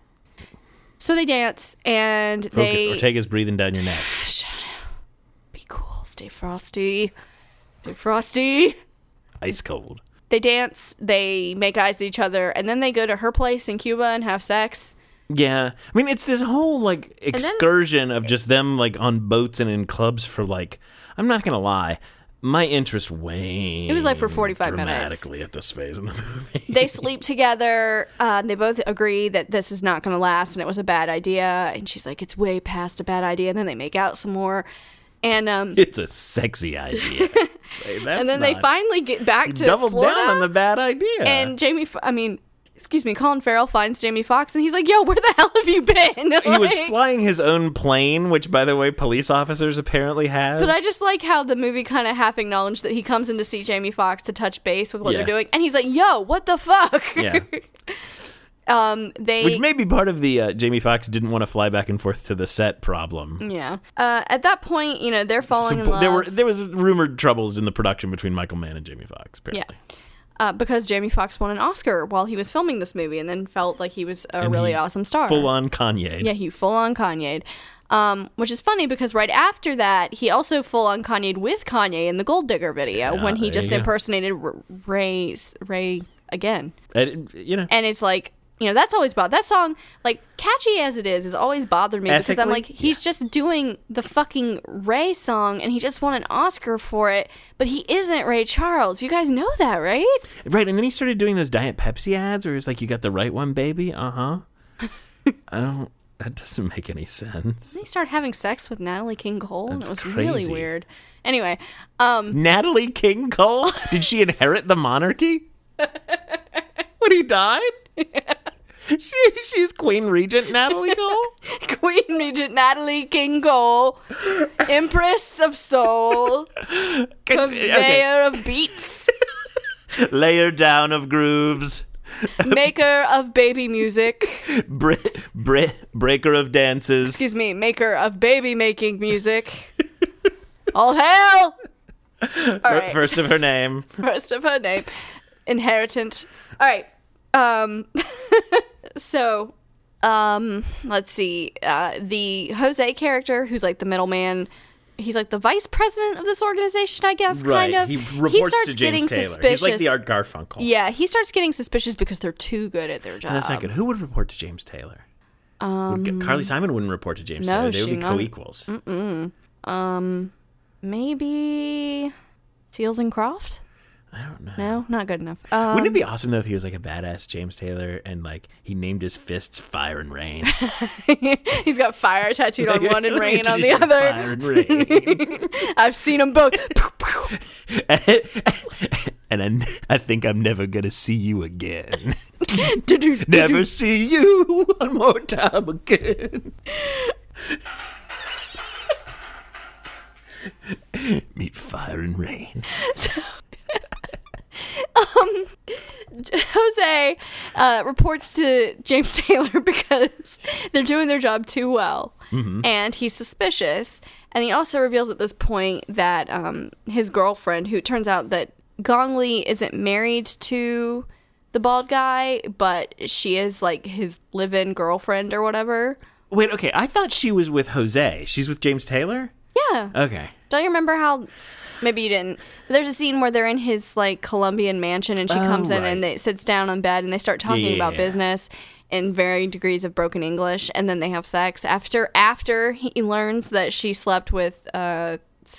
So they dance, and Focus. they Ortega's breathing down your neck. shut up. Be cool. Stay frosty. Stay frosty. Ice cold. They dance. They make eyes at each other, and then they go to her place in Cuba and have sex. Yeah, I mean, it's this whole like then- excursion of just them like on boats and in clubs for like. I'm not gonna lie, my interest waned. It was like for forty-five minutes. dramatically at this phase in the movie. They sleep together. Uh, they both agree that this is not going to last, and it was a bad idea. And she's like, "It's way past a bad idea." And then they make out some more, and um, It's a sexy idea. Hey, that's and then they not- finally get back to double Florida. down on the bad idea. And Jamie, F- I mean, excuse me, Colin Farrell finds Jamie Foxx, and he's like, "Yo, where the hell have you been?" he was Like- flying his own plane, which, by the way, police officers apparently had. But I just like how the movie kind of half acknowledged that he comes in to see Jamie Foxx to touch base with what Yeah. they're doing, and he's like, "Yo, what the fuck?" Yeah. um, they Which may be part of the uh, Jamie Foxx didn't want to fly back and forth to the set problem. yeah. Uh, at that point, you know, they're falling in So love. there were there was rumored troubles in the production between Michael Mann and Jamie Foxx. Apparently. Yeah. Uh, because Jamie Foxx won an Oscar while he was filming this movie, and then felt like he was a And really he awesome star. Full on Kanye. Yeah, he full on Kanye'd. Um, which is funny because right after that, he also full on Kanye'd with Kanye in the Gold Digger video Yeah, when he there just you go. impersonated R- Ray Ray again. And, you know, And it's like, you know, that's always bothered. That song, like, catchy as it is, has always bothered me because I'm Ethically, like, he's just doing the fucking Ray song and he just won an Oscar for it, but he isn't Ray Charles. You guys know that, right? right. And then he started doing those Diet Pepsi ads where he's like, "You got the right one, baby." Uh huh. I don't. That doesn't make any sense. He started having sex with Natalie King Cole, and it That's was really crazy. weird. Anyway, um, Natalie King Cole? Did she inherit the monarchy? When he died? She, she's Queen Regent Natalie Cole? Queen Regent Natalie King Cole, Empress of Soul, Purveyor of Beats, Layer down of grooves. Maker of Baby Music. Bre- bre- breaker of dances. Excuse me, maker of baby making music. All hail! All Fir- right. First of her name. First of her name. Inheritant. All right. Um, so, um, let's see. Uh, the Jose character, who's like the middleman, he's like the vice president of this organization, I guess, Right. kind of. He reports starts to James getting Taylor. suspicious. He's like the Art Garfunkel. Yeah, he starts getting suspicious because they're too good at their job. That's not good. Who would report to James Taylor? Um, Carly Simon wouldn't report to James no, Taylor. They would she be not. co-equals. Um, maybe Seals and Croft? I don't know. No, not good enough. Um, Wouldn't it be awesome though if he was like a badass James Taylor and like he named his fists Fire and Rain? he's got fire tattooed on one and rain on the Fire other. and Rain. I've seen them both. And I, I think I'm never gonna see you again. Do-do, Never do-do. see you one more time again. Meet Fire and Rain. Jose uh, reports to James Taylor because they're doing their job too well. Mm-hmm. and he's suspicious. And he also reveals at this point that um, his girlfriend, who it turns out that Gong Li isn't married to the bald guy, but she is like his live-in girlfriend or whatever. Wait, okay, I thought she was with Jose. She's with James Taylor? Yeah. Okay. Don't you remember how... Maybe you didn't. But there's a scene where they're in his, like, Colombian mansion, and she Oh, comes in right. and they sits down on bed, and they start talking Yeah, yeah, about yeah. business in varying degrees of broken English, and then they have sex. After after he learns that she slept with uh,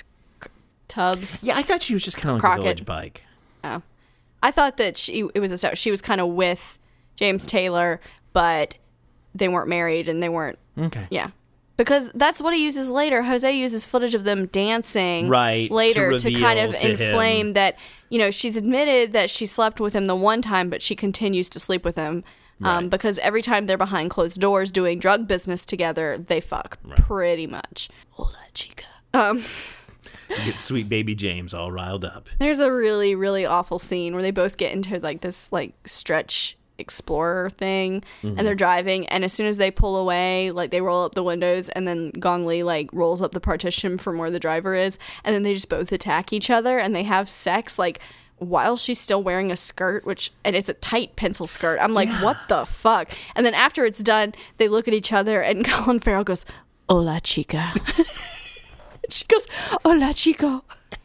Tubbs. Yeah, I thought she was just kind of like Crockett. a village bike. Oh. I thought that she it was a, she was kind of with James Taylor, but they weren't married, and they weren't... Okay. Yeah. Because that's what he uses later. Jose uses footage of them dancing Right, later to to, kind of reveal to inflame him. that, you know, she's admitted that she slept with him the one time, but she continues to sleep with him. Um, Right. Because every time they're behind closed doors doing drug business together, they fuck pretty much. Hola, chica. Um, You get sweet baby James all riled up. there's a really, really awful scene where they both get into like this like stretch explorer thing, Mm-hmm. and they're driving, and as soon as they pull away, like they roll up the windows, and then Gong Li like rolls up the partition from where the driver is, and then they just both attack each other, and they have sex like while she's still wearing a skirt, which and it's a tight pencil skirt. I'm like, what the fuck? And then after it's done, they look at each other, and Colin Farrell goes, "Hola, chica." She goes, "Hola, chico."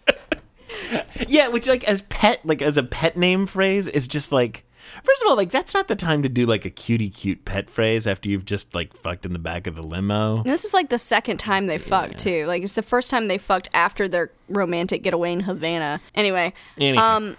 Yeah, which like as pet, like as a pet name phrase is just like, first of all, like that's not the time to do like a cutie cute pet phrase after you've just like fucked in the back of the limo. And this is like the second time they fucked too. Like it's the first time they fucked after their romantic getaway in Havana. Anyway, Anyhow. um,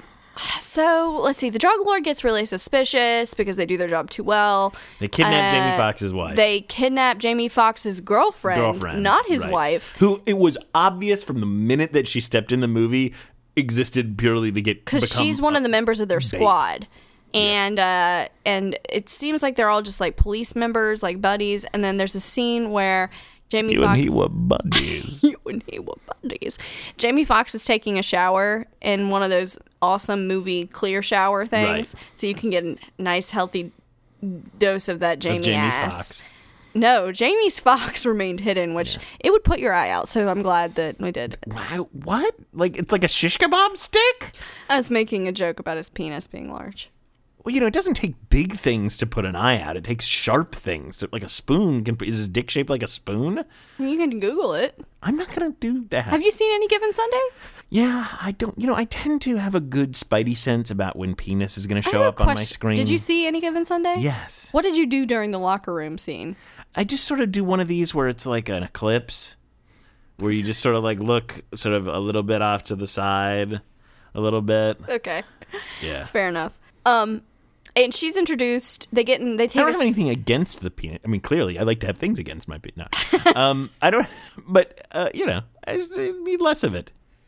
so let's see. The drug lord gets really suspicious because they do their job too well. They kidnapped Uh, Jamie Foxx's wife. They kidnapped Jamie Foxx's girlfriend, girlfriend, not his right. wife, Who it was obvious from the minute that she stepped in the movie existed purely to get because become she's one a- of the members of their bait. squad. And uh, and it seems like they're all just like police members, like buddies. And then there's a scene where Jamie You Foxx. and he were buddies. You and he were buddies. Jamie Foxx is taking a shower in one of those awesome movie clear shower things, Right. so you can get a nice healthy dose of that Jamie of Jamie's ass. Fox. No, Jamie's Fox remained hidden, which it would put your eye out. So I'm glad that we did. Wow, what? Like it's like a shish kebab stick? I was making a joke about his penis being large. Well, you know, it doesn't take big things to put an eye out. It takes sharp things. To, like a spoon. Can, is his dick shaped like a spoon? I mean, you can Google it. I'm not going to do that. Have you seen Any Given Sunday? Yeah, I don't. You know, I tend to have a good spidey sense about when penis is going to I show have up a on my question. screen. Did you see Any Given Sunday? Yes. What did you do during the locker room scene? I just sort of do one of these where it's like an eclipse, where you just sort of like look sort of a little bit off to the side, a little bit. Okay. Yeah. That's fair enough. Um, and she's introduced. They get in. They I take. don't a have s- anything against the penis. I mean, clearly, I like to have things against my penis. No. um, I don't. But uh, you know, I just I need less of it.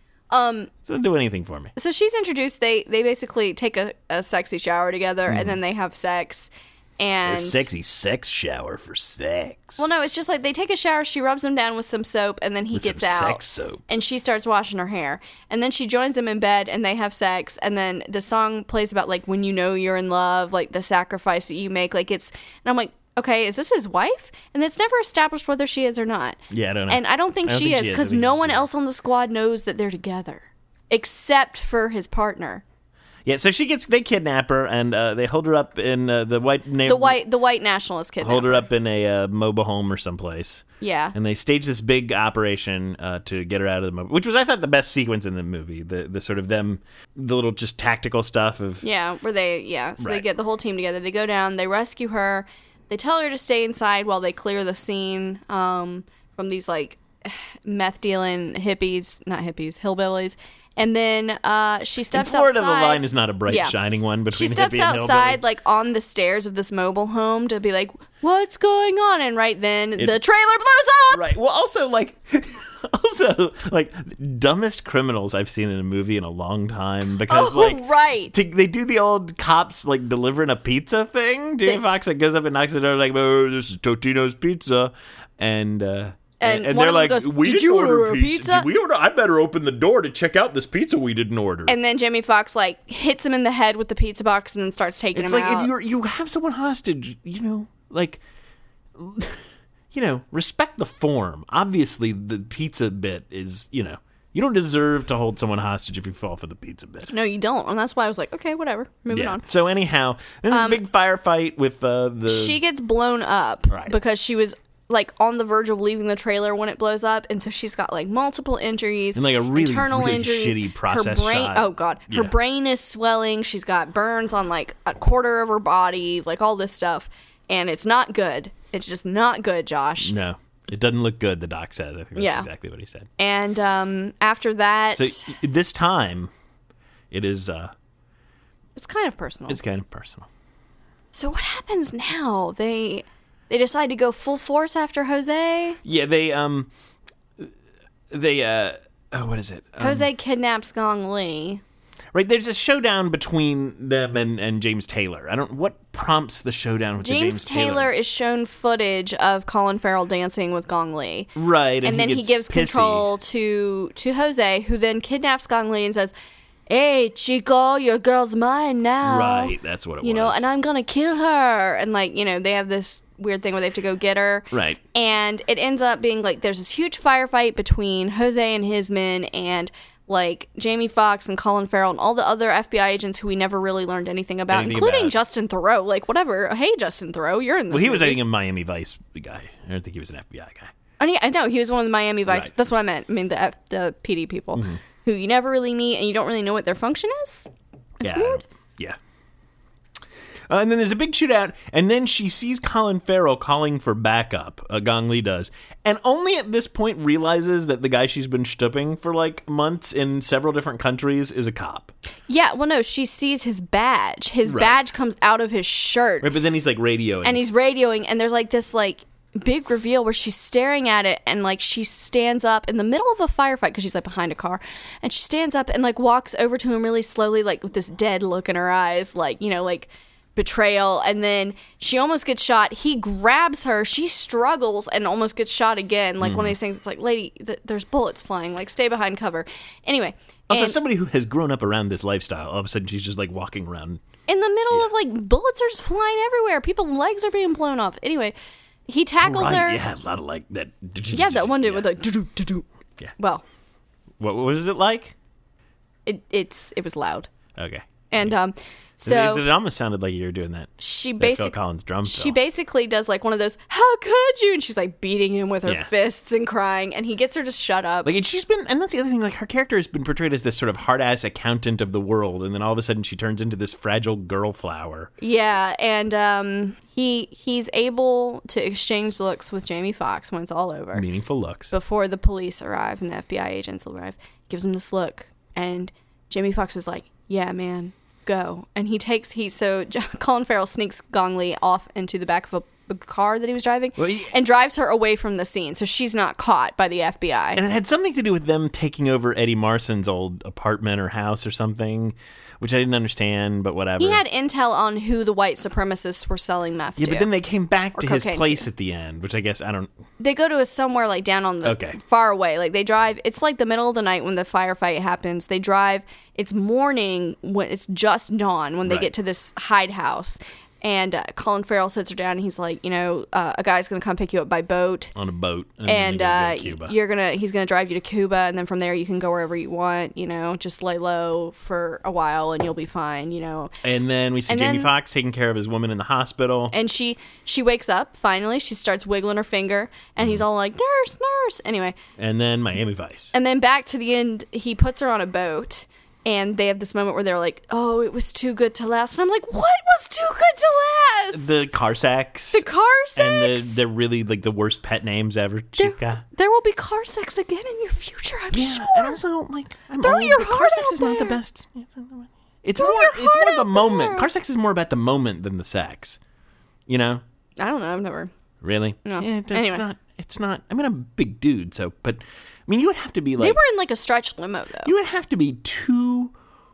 Um, It doesn't do anything for me. so she's introduced. They they basically take a, a sexy shower together, and then they have sex. And A sexy sex shower for sex. well, no, it's just like they take a shower. She rubs him down with some soap, and then he With gets some out. sex soap. And she starts washing her hair, and then she joins him in bed, and they have sex. And then the song plays about like when you know you're in love, like the sacrifice that you make. Like it's, and I'm like, okay, is this his wife? And it's never established whether she is or not. Yeah, I don't know. And I don't think I don't she think is she is. I because think no she's one not. else on the squad knows that they're together, except for his partner. Yeah, so she gets, they kidnap her, and uh, they hold her up in uh, the white na- The white, the white nationalist kidnapper. hold her up in a uh, mobile home or someplace. Yeah. And they stage this big operation uh, to get her out of the mobile, which was, I thought, the best sequence in the movie. The the sort of them, the little just tactical stuff of, Yeah, where they, yeah. So they Right. get the whole team together. They go down, they rescue her. They tell her to stay inside while they clear the scene um, from these, like, meth dealing hippies, not hippies, hillbillies. And then uh, she in steps Florida, outside. the line is not a bright, Yeah. shining one between She steps hippie and outside, hillbilly. like, on the stairs of this mobile home to be like, what's going on? And right then, It- the trailer blows up! Right. Well, also, like, also, like, dumbest criminals I've seen in a movie in a long time because, Oh, like, right. to, they do the old cops, like, delivering a pizza thing. Jamie They- Foxx, like, goes up and knocks on the door, like, oh, this is Totino's Pizza. And, uh, And and one they're of them like, goes, we "Did didn't you order order a pizza?" Did we order? I better open the door to check out this pizza we didn't order. And then Jamie Foxx, like, hits him in the head with the pizza box and then starts taking It's him like out. if you you have someone hostage, you know, like you know, respect the form. Obviously, the pizza bit is, you know, you don't deserve to hold someone hostage if you fall for the pizza bit. No, you don't. And that's why I was like, okay, whatever. Moving Yeah. on. So anyhow, then there's Um, a big firefight with uh, the... She gets blown up Right. because she was like on the verge of leaving the trailer when it blows up, and so she's got like multiple injuries And, like, a really, internal really injuries. shitty process her brain shot. oh god her Yeah. brain is swelling. She's got burns on like a quarter of her body, like all this stuff, and it's not good. It's just not good, Josh. No, it doesn't look good, the doc says. I think that's Yeah. exactly what he said. And um after that, So this time, it is, uh, it's kind of personal. it's kind of personal. So what happens now? They they decide to go full force after Jose. Yeah, they, um, they, uh, oh, what is it? Um, Jose kidnaps Gong Li. Right, there's a showdown between them and, and James Taylor. I don't, what prompts the showdown with the James, James Taylor, Taylor? is shown footage of Colin Farrell dancing with Gong Li. Right, and, And then he, gets gives pissy. control to to Jose, who then kidnaps Gong Li and says, "Hey, Chico, your girl's mine now." Right, that's what it You was. know, and I'm gonna kill her. And like, you know, they have this weird thing where they have to go get her. Right. And it ends up being like there's this huge firefight between Jose and his men and like Jamie Foxx and Colin Farrell and all the other F B I agents who we never really learned anything about, Anything including about. Justin Theroux. Like, whatever. Hey, Justin Theroux, you're in this Well, he was, I movie. think, a Miami Vice guy. I don't think he was an F B I guy. Oh, yeah, I know. He was one of the Miami Vice. Right. That's what I meant. I mean, the F, the P D people Mm-hmm. who you never really meet and you don't really know what their function is. It's yeah, I weird. don't- Yeah. Uh, and then there's a big shootout, and then she sees Colin Farrell calling for backup. Uh, Gong Li does, and only at this point realizes that the guy she's been stooping for like months in several different countries is a cop. Yeah, well, no, she sees his badge. His Right. badge comes out of his shirt, Right, but then he's like radioing. and he's radioing, and there's like this like big reveal where she's staring at it, and like she stands up in the middle of a firefight because she's like behind a car, and she stands up and like walks over to him really slowly, like with this dead look in her eyes, like, you know, like betrayal. And then she almost gets shot. He grabs her, she struggles and almost gets shot again, like one of these things. It's like, lady, th- there's bullets flying, like stay behind cover. Anyway, also, and somebody who has grown up around this lifestyle, all of a sudden she's just like walking around. in the middle Yeah. of like bullets are just flying everywhere, people's legs are being blown off. Anyway, he tackles Right, her. yeah, a lot of like that. Yeah, that one dude yeah. with like do do do. Yeah. Well, What, what was it like? it it's it was loud, Okay. and um, So, so it almost sounded like you were doing that. she that Phil basically Collins drum she fill. basically does like one of those "How could you?" and she's like beating him with her Yeah. fists and crying, and he gets her to shut up. Like, and she's been, and that's the other thing, like, her character has been portrayed as this sort of hard-ass accountant of the world, and then all of a sudden she turns into this fragile girl flower. Yeah, and um, he he's able to exchange looks with Jamie Foxx when it's all over. Meaningful looks. Before the police arrive and the F B I agents arrive, gives him this look, and Jamie Foxx is like, "Yeah, man, go." And he takes he so Colin Farrell sneaks Gong Li off into the back of a, a car that he was driving, Well, he- and drives her away from the scene, so she's not caught by the F B I. And it had something to do with them taking over Eddie Marson's old apartment or house or something, which I didn't understand, but whatever. He had intel on who the white supremacists were selling meth yeah, to. but then they came back Or to his cocaine, place too. at the end, which I guess, I don't... They go to a somewhere like down on the Okay. far away. Like they drive. It's like the middle of the night when the firefight happens. They drive. It's morning when it's just dawn when they Right. get to this hidehouse. And uh, Colin Farrell sits her down and he's like, you know, uh, a guy's gonna come pick you up by boat, On a boat. And, and then uh, they go to Cuba. you're gonna he's gonna drive you to Cuba, and then from there you can go wherever you want. You know, just lay low for a while and you'll be fine. You know. And then we see And Jamie then- Foxx taking care of his woman in the hospital. And she she wakes up finally. She starts wiggling her finger, and Mm-hmm. he's all like, "Nurse, nurse." Anyway, And then Miami Vice. and then back to the end, he puts her on a boat, and they have this moment where they're like, "Oh, it was too good to last." And I'm like, "What was too good to last?" The car sex. The car sex. And the, they're really like the worst pet names ever. there, Chica. there will be car sex again in your future, I'm Yeah, sure. and also like I'm Throw old, your but car heart sex out is not the there. best. It's Throw more. your It's heart more the out moment. there. Car sex is more about the moment than the sex. You know? I don't know. I've never. Really? No. Yeah, it's Anyway. not. It's not. I mean, I'm a big dude, so. But I mean, you would have to be like. They were in like a stretch limo though. You would have to be two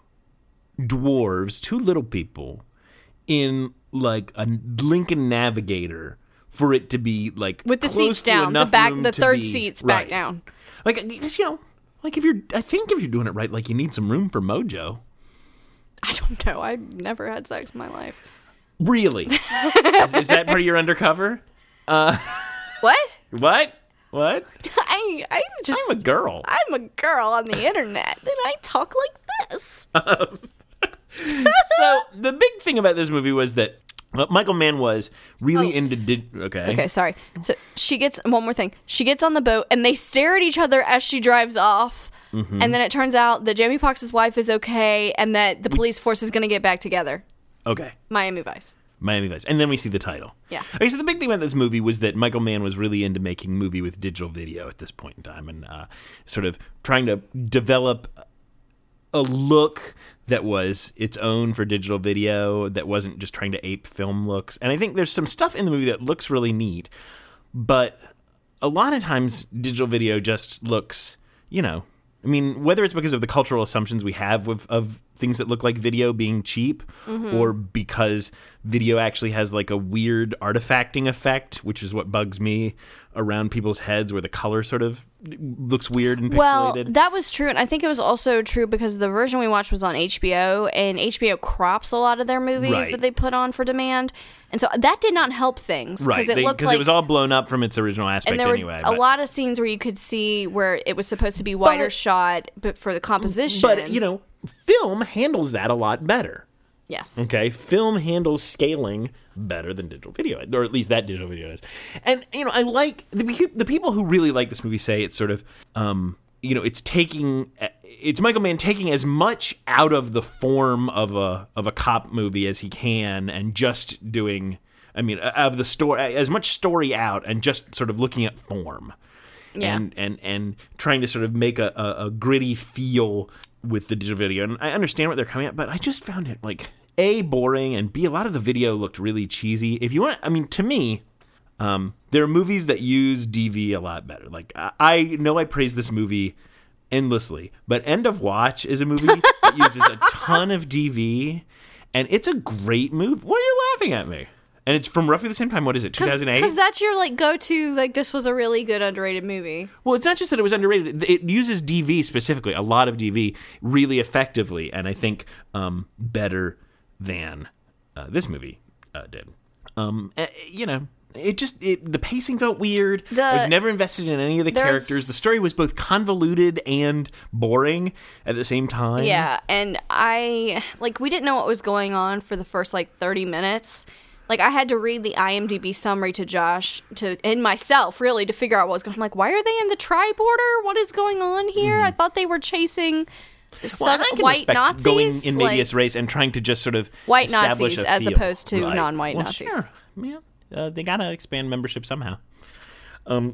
dwarves, two little people, in like a Lincoln Navigator for it to be like With the close seats to down, the enough back, room the to third be- seats back right. down. Like I guess, you know, like if you're, I think if you're doing it right, like you need some room for mojo. I don't know. I've never had sex in my life. Really? is, is that part of your undercover? Uh, What? What? What? I, I'm just. I'm a girl. I'm a girl on the internet, and I talk like this. So the big thing about this movie was that uh, Michael Mann was really Oh. into. Di- okay. Okay, sorry. So she gets one more thing. She gets on the boat, and they stare at each other as she drives off. Mm-hmm. And then it turns out that Jamie Foxx's wife is okay, and that the police force is going to get back together. Okay. Miami Vice. Miami Vice. And then we see the title. Yeah. Okay, so the big thing about this movie was that Michael Mann was really into making movie with digital video at this point in time, and uh, sort of trying to develop a look that was its own for digital video, that wasn't just trying to ape film looks. And I think there's some stuff in the movie that looks really neat, but a lot of times digital video just looks, you know, I mean, whether it's because of the cultural assumptions we have of, of things that look like video being cheap, Mm-hmm. or because video actually has like a weird artifacting effect, which is what bugs me around people's heads, where the color sort of looks weird and pixelated. Well, that was true, and I think it was also true because the version we watched was on H B O, and H B O crops a lot of their movies Right. that they put on for demand, and so that did not help things right, it looked because like it was all blown up from its original aspect and there were anyway. a but- lot of scenes where you could see where it was supposed to be wider But- shot, but for the composition. But, you know, film handles that a lot better. yes, Okay, film handles scaling better than digital video, or at least that digital video does. And you know, I like the pe- the people who really like this movie say it's sort of, um, you know, it's taking it's Michael Mann taking as much out of the form of a of a cop movie as he can, and just doing, I mean, of the story, as much story out, and just sort of looking at form. Yeah. and and and trying to sort of make a, a, a gritty feel with the digital video. And I understand what they're coming at, but I just found it like A, boring, and B, a lot of the video looked really cheesy. If you want, I mean, to me, um, there are movies that use D V a lot better. Like I, I know I praise this movie endlessly, but End of Watch is a movie that uses a ton of D V, and it's a great movie. What are you laughing at me? And it's from roughly the same time. What is it, two thousand eight? because that's your like go-to. Like this was a really good underrated movie. Well, it's not just that it was underrated. It uses D V specifically, a lot of D V, really effectively, and I think um, better than uh, this movie uh, did. Um, eh, you know, it just it, the pacing felt weird. The- I was never invested in any of the there's- characters. The story was both convoluted and boring at the same time. Yeah, and I like we didn't know what was going on for the first like thirty minutes. Like I had to read the I M D B summary to Josh to and myself really to figure out what was going on. I'm like, why are they in the tri-border? What is going on here? I thought they were chasing Well, southern, I can white respect Nazis, going in like, medias res and trying to just sort of White establish Nazis a as feel. opposed to Right. non-white Well, Nazis. Sure, yeah, uh, they gotta expand membership somehow. Um,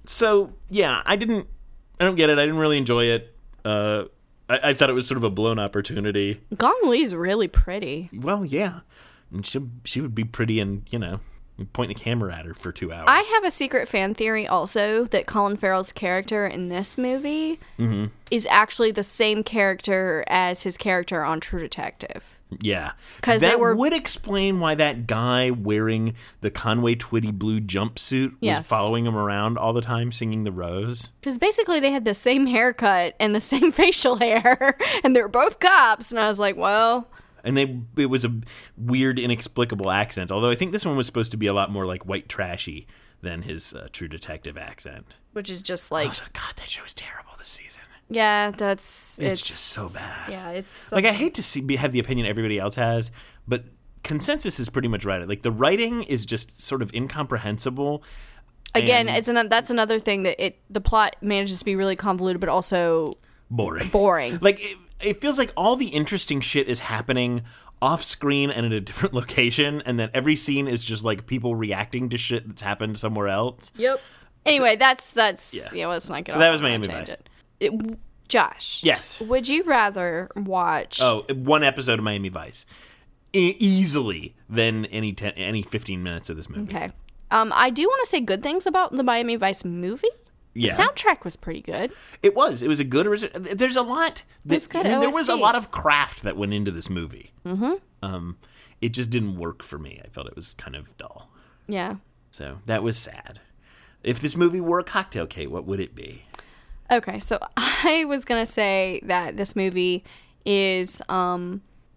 so yeah, I didn't, I don't get it. I didn't really enjoy it. Uh, I, I thought it was sort of a blown opportunity. Gong Li's really pretty. Well, yeah, I mean, she she would be pretty, and you know, point the camera at her for two hours. I have a secret fan theory also that Colin Farrell's character in this movie Mm-hmm. is actually the same character as his character on True Detective. Yeah, 'Cause that they were- would explain why that guy wearing the Conway Twitty blue jumpsuit was Yes. following him around all the time, singing the Rose. Because basically they had the same haircut and the same facial hair, and they were both cops. And I was like, well, And they it was a weird, inexplicable accent. Although I think this one was supposed to be a lot more like white trashy than his uh, True Detective accent. which is just like, Oh, God, that show is terrible this season. yeah, that's It's, just so bad. Yeah, it's so Like I hate to see be, have the opinion everybody else has, but consensus is pretty much right. Like the writing is just sort of incomprehensible. again, and it's an, that's another thing that it the plot manages to be really convoluted, but also boring. boring. Like it, it feels like all the interesting shit is happening off screen and at a different location, and then every scene is just like people reacting to shit that's happened somewhere else. Yep. Anyway, that's that's Yeah. yeah. Let's not get So off that was on Miami tangent. It, Josh. Yes. Would you rather watch? Oh, one episode of Miami Vice, e- easily than any ten, any fifteen minutes of this movie. Okay. Um, I do want to say good things about the Miami Vice movie. Yeah. The soundtrack was pretty good. It was. It was a good original. There's a lot. That, It's good I mean, there was a O S T. lot of craft that went into this movie. Mm-hmm. Um, it just didn't work for me. I felt it was kind of dull. Yeah. So that was sad. If this movie were a cocktail, Kate, what would it be? Okay, so I was gonna say that this movie is um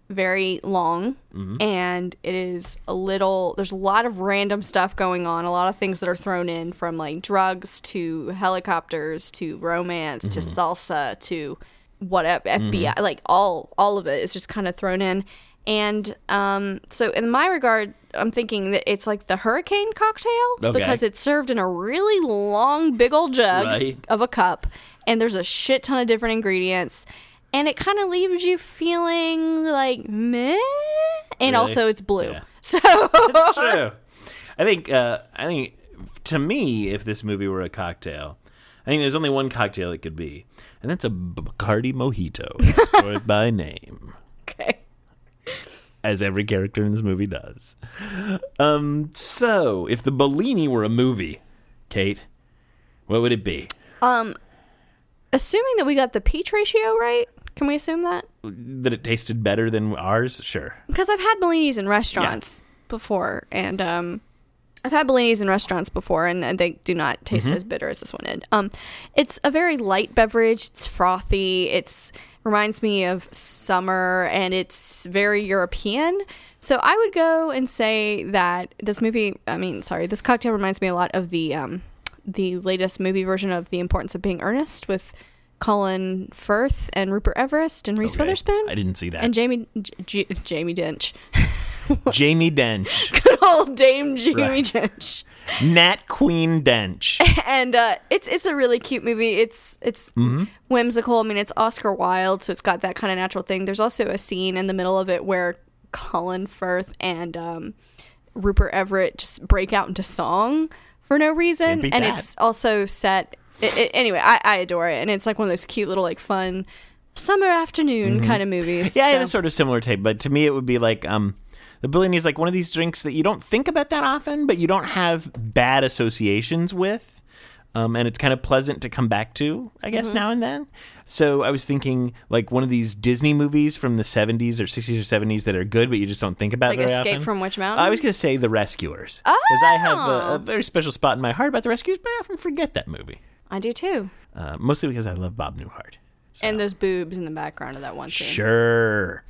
very long, Mm-hmm. and it is a little, there's a lot of random stuff going on, a lot of things that are thrown in, from like drugs to helicopters to romance to Mm-hmm. salsa to whatever, F B I, like all all of it is just kind of thrown in. And um, so in my regard, I'm thinking that it's like the hurricane cocktail Okay. because it's served in a really long, big old jug Right. of a cup, and there's a shit ton of different ingredients, and it kind of leaves you feeling like meh, and Really? also it's blue. Yeah. So It's true. I think. Uh, I think to me, if this movie were a cocktail, I think there's only one cocktail it could be, and that's a Bacardi Mojito, explored by name, okay. as every character in this movie does. Um. So, if the Bellini were a movie, Kate, what would it be? Assuming that we got the peach ratio right, can we assume that? That it tasted better than ours? Sure. Because I've had Bellinis in restaurants before, and um, I've had Bellinis in restaurants before, and, and they do not taste Mm-hmm. as bitter as this one did. Um, it's a very light beverage. It's frothy. It's reminds me of summer, and it's very European. So I would go and say that this movie, I mean, sorry, this cocktail reminds me a lot of the um, the latest movie version of The Importance of Being Earnest with Colin Firth and Rupert Everest and Reese Okay. Witherspoon. I didn't see that. And Jamie J- J- Jamie Dench. Jamie Dench. Good old Dame Jamie Right. Dench. Nat Queen Dench. And uh, it's it's a really cute movie. It's it's Mm-hmm. whimsical. I mean, it's Oscar Wilde, so it's got that kind of natural thing. There's also a scene in the middle of it where Colin Firth and um, Rupert Everett just break out into song for no reason, Can't beat and that. it's also set. It, it, anyway, I, I adore it, and it's like one of those cute little like fun summer afternoon kind of movies. Mm-hmm. Yeah, I have so. a sort of similar tape, but to me it would be like um, the Bellini is like one of these drinks that you don't think about that often, but you don't have bad associations with, um, and it's kind of pleasant to come back to, I guess, Mm-hmm. now and then. So I was thinking like one of these Disney movies from the seventies or sixties or seventies that are good, but you just don't think about Like very Escape often. from Witch Mountain? I was going to say The Rescuers, because I have a, Oh. a very special spot in my heart about The Rescuers, but I often forget that movie, I do too. uh, mostly because I love Bob Newhart. And those boobs in the background of that one scene. Sure.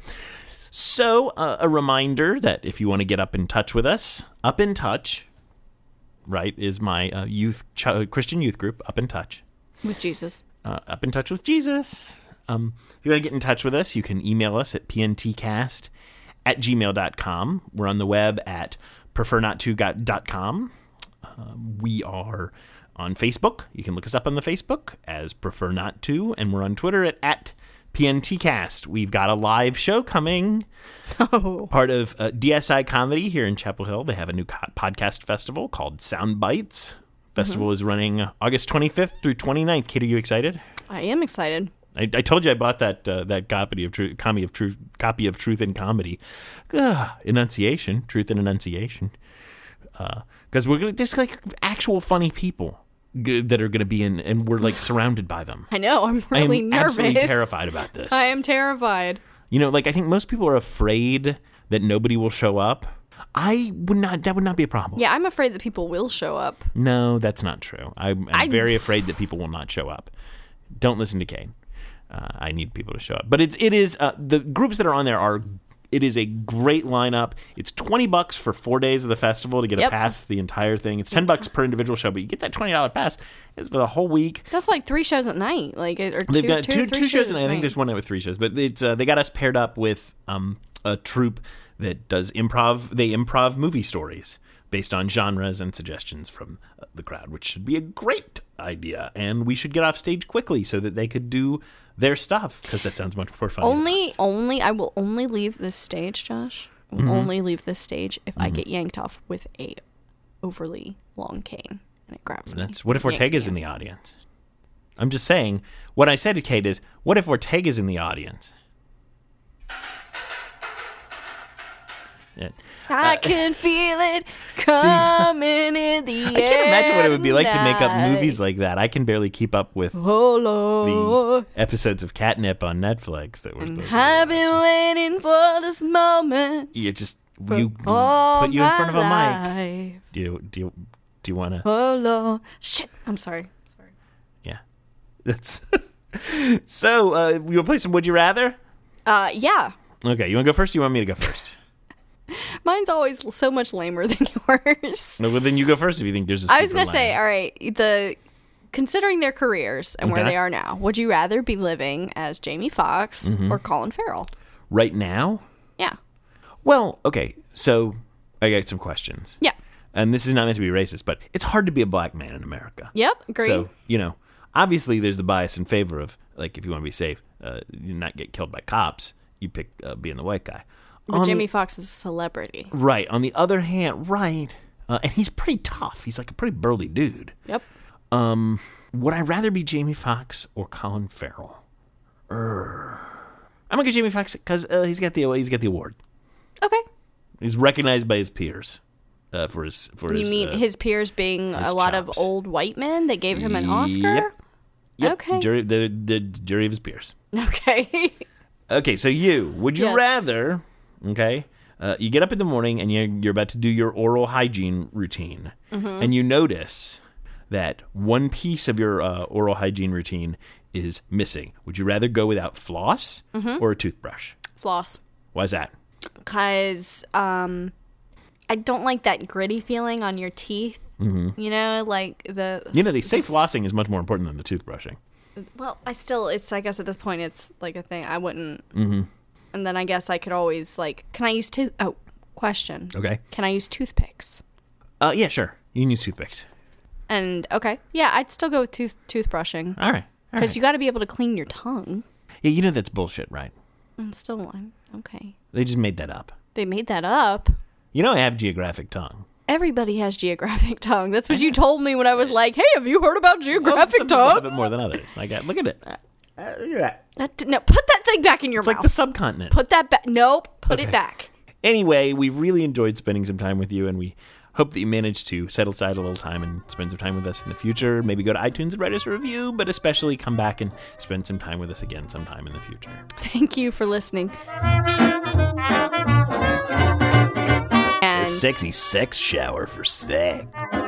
So, uh, a reminder that if you want to get up in touch with us, Up in Touch, right, is my uh, youth ch- Christian youth group, Up in Touch. With Jesus. Uh, up in Touch with Jesus. Um, if you want to get in touch with us, you can email us at p n t cast at gmail dot com. We're on the web at prefer not to dot com. Uh, we are on Facebook. You can look us up on the Facebook as Prefer Not To, and we're on Twitter at, at P N T Cast. We've got a live show coming. Oh. Part of uh, D S I Comedy here in Chapel Hill. They have a new co- podcast festival called Sound Bites. Festival is running August twenty-fifth through twenty-ninth. Kate, are you excited? I am excited. I, I told you I bought that uh, that copy of truth, copy of truth, copy of Truth in Comedy, Ugh, enunciation, truth and enunciation. Because we're gonna, there's like actual funny people g- that are going to be in, and we're like surrounded by them. I know. I'm really I am nervous. absolutely terrified about this. I am terrified. You know, like I think most people are afraid that nobody will show up. I would not. That would not be a problem. Yeah, I'm afraid that people will show up. No, that's not true. I'm, I'm I- very afraid that people will not show up. Don't listen to Kane. Uh, I need people to show up. But it's it is uh, the groups that are on there are. It is a great lineup. It's twenty bucks for four days of the festival to get Yep. a pass to the entire thing. It's ten bucks per individual show, but you get that twenty dollar pass. It's for the whole week. That's like three shows at night, like or two, They've got two, two, or three two shows, and at I think night. there's one night with three shows. But it's uh, they got us paired up with um, a troupe that does improv. They improv movie stories based on genres and suggestions from uh, the crowd, which should be a great idea. And we should get off stage quickly so that they could do their stuff, because that sounds much more fun. Only, only, I will only leave this stage, Josh. I will Mm-hmm. only leave this stage if I get yanked off with a overly long cane and it grabs me. That's what if and yanks Ortega's me in the audience? I'm just saying. What I said to Kate is, what if Ortega's in the audience? Yeah. I can feel it coming in the air. I can't imagine what it would be like to make up tonight. movies like that. I can barely keep up with Oh Lord, the episodes of Catnip on Netflix that we're supposed I've to been waiting for this moment. be. You just you all put you in front of a mic. my life. Do you do you do you want to? Oh Lord, shit. I'm sorry. Sorry. Yeah, that's so. Uh, you want to play some Would You Rather? Uh, yeah. Okay, you want to go first? Or you want me to go first? Mine's always so much lamer than yours. No, well, then you go first if you think there's a I was super gonna say, lame. all right, the considering their careers and where Okay. they are now, would you rather be living as Jamie Foxx Mm-hmm. or Colin Farrell? Right now? Yeah. Well, okay, so I got some questions. Yeah. And this is not meant to be racist, but it's hard to be a black man in America. Yep. Agree. So, you know, obviously there's the bias in favor of, like, if you want to be safe, uh, you not get killed by cops, you pick uh, being the white guy. but On Jamie the- Foxx is a celebrity. Right. On the other hand, right. Uh, and he's pretty tough. He's like a pretty burly dude. Yep. Um, would I rather be Jamie Foxx or Colin Farrell? Urgh. I'm gonna go Jamie Foxx because uh, he's got the he's got the award. Okay. He's recognized by his peers uh, for his for You his. mean uh, his peers being his a lot chops. of old white men that gave him an Oscar? Yep. Yep. Okay. Jury, the the jury of his peers. Okay. Okay, so you would you Yes. rather? Okay, uh, you get up in the morning and you're you're about to do your oral hygiene routine, Mm-hmm. and you notice that one piece of your uh, oral hygiene routine is missing. Would you rather go without floss Mm-hmm. or a toothbrush? Floss. Why's that? Because um, I don't like that gritty feeling on your teeth. Mm-hmm. You know, like the. You know, they say this- flossing is much more important than the toothbrushing. Well, I still, it's, I guess at this point, it's like a thing. I wouldn't. Mm-hmm. And then I guess I could always, like, can I use tooth? Oh, question. Okay. Can I use toothpicks? Uh, yeah, sure. You can use toothpicks. And, okay. Yeah, I'd still go with tooth toothbrushing. All right. All Because right. you got to be able to clean your tongue. Yeah, you know that's bullshit, right? And still, I'm, okay. They just made that up. They made that up. You know I have geographic tongue. Everybody has geographic tongue. That's what you told me when I was like, hey, have you heard about Well, geographic some people have tongue? it more than others. Like, uh, look at it. Uh, look at that. That did- no, put that thing back in your It's like mouth. the subcontinent. Put that back. Nope. Put Okay. it back. Anyway, we really enjoyed spending some time with you, and we hope that you managed to set aside a little time and spend some time with us in the future. Maybe go to iTunes and write us a review, but especially come back and spend some time with us again sometime in the future. Thank you for listening. A And sexy sex shower for sex.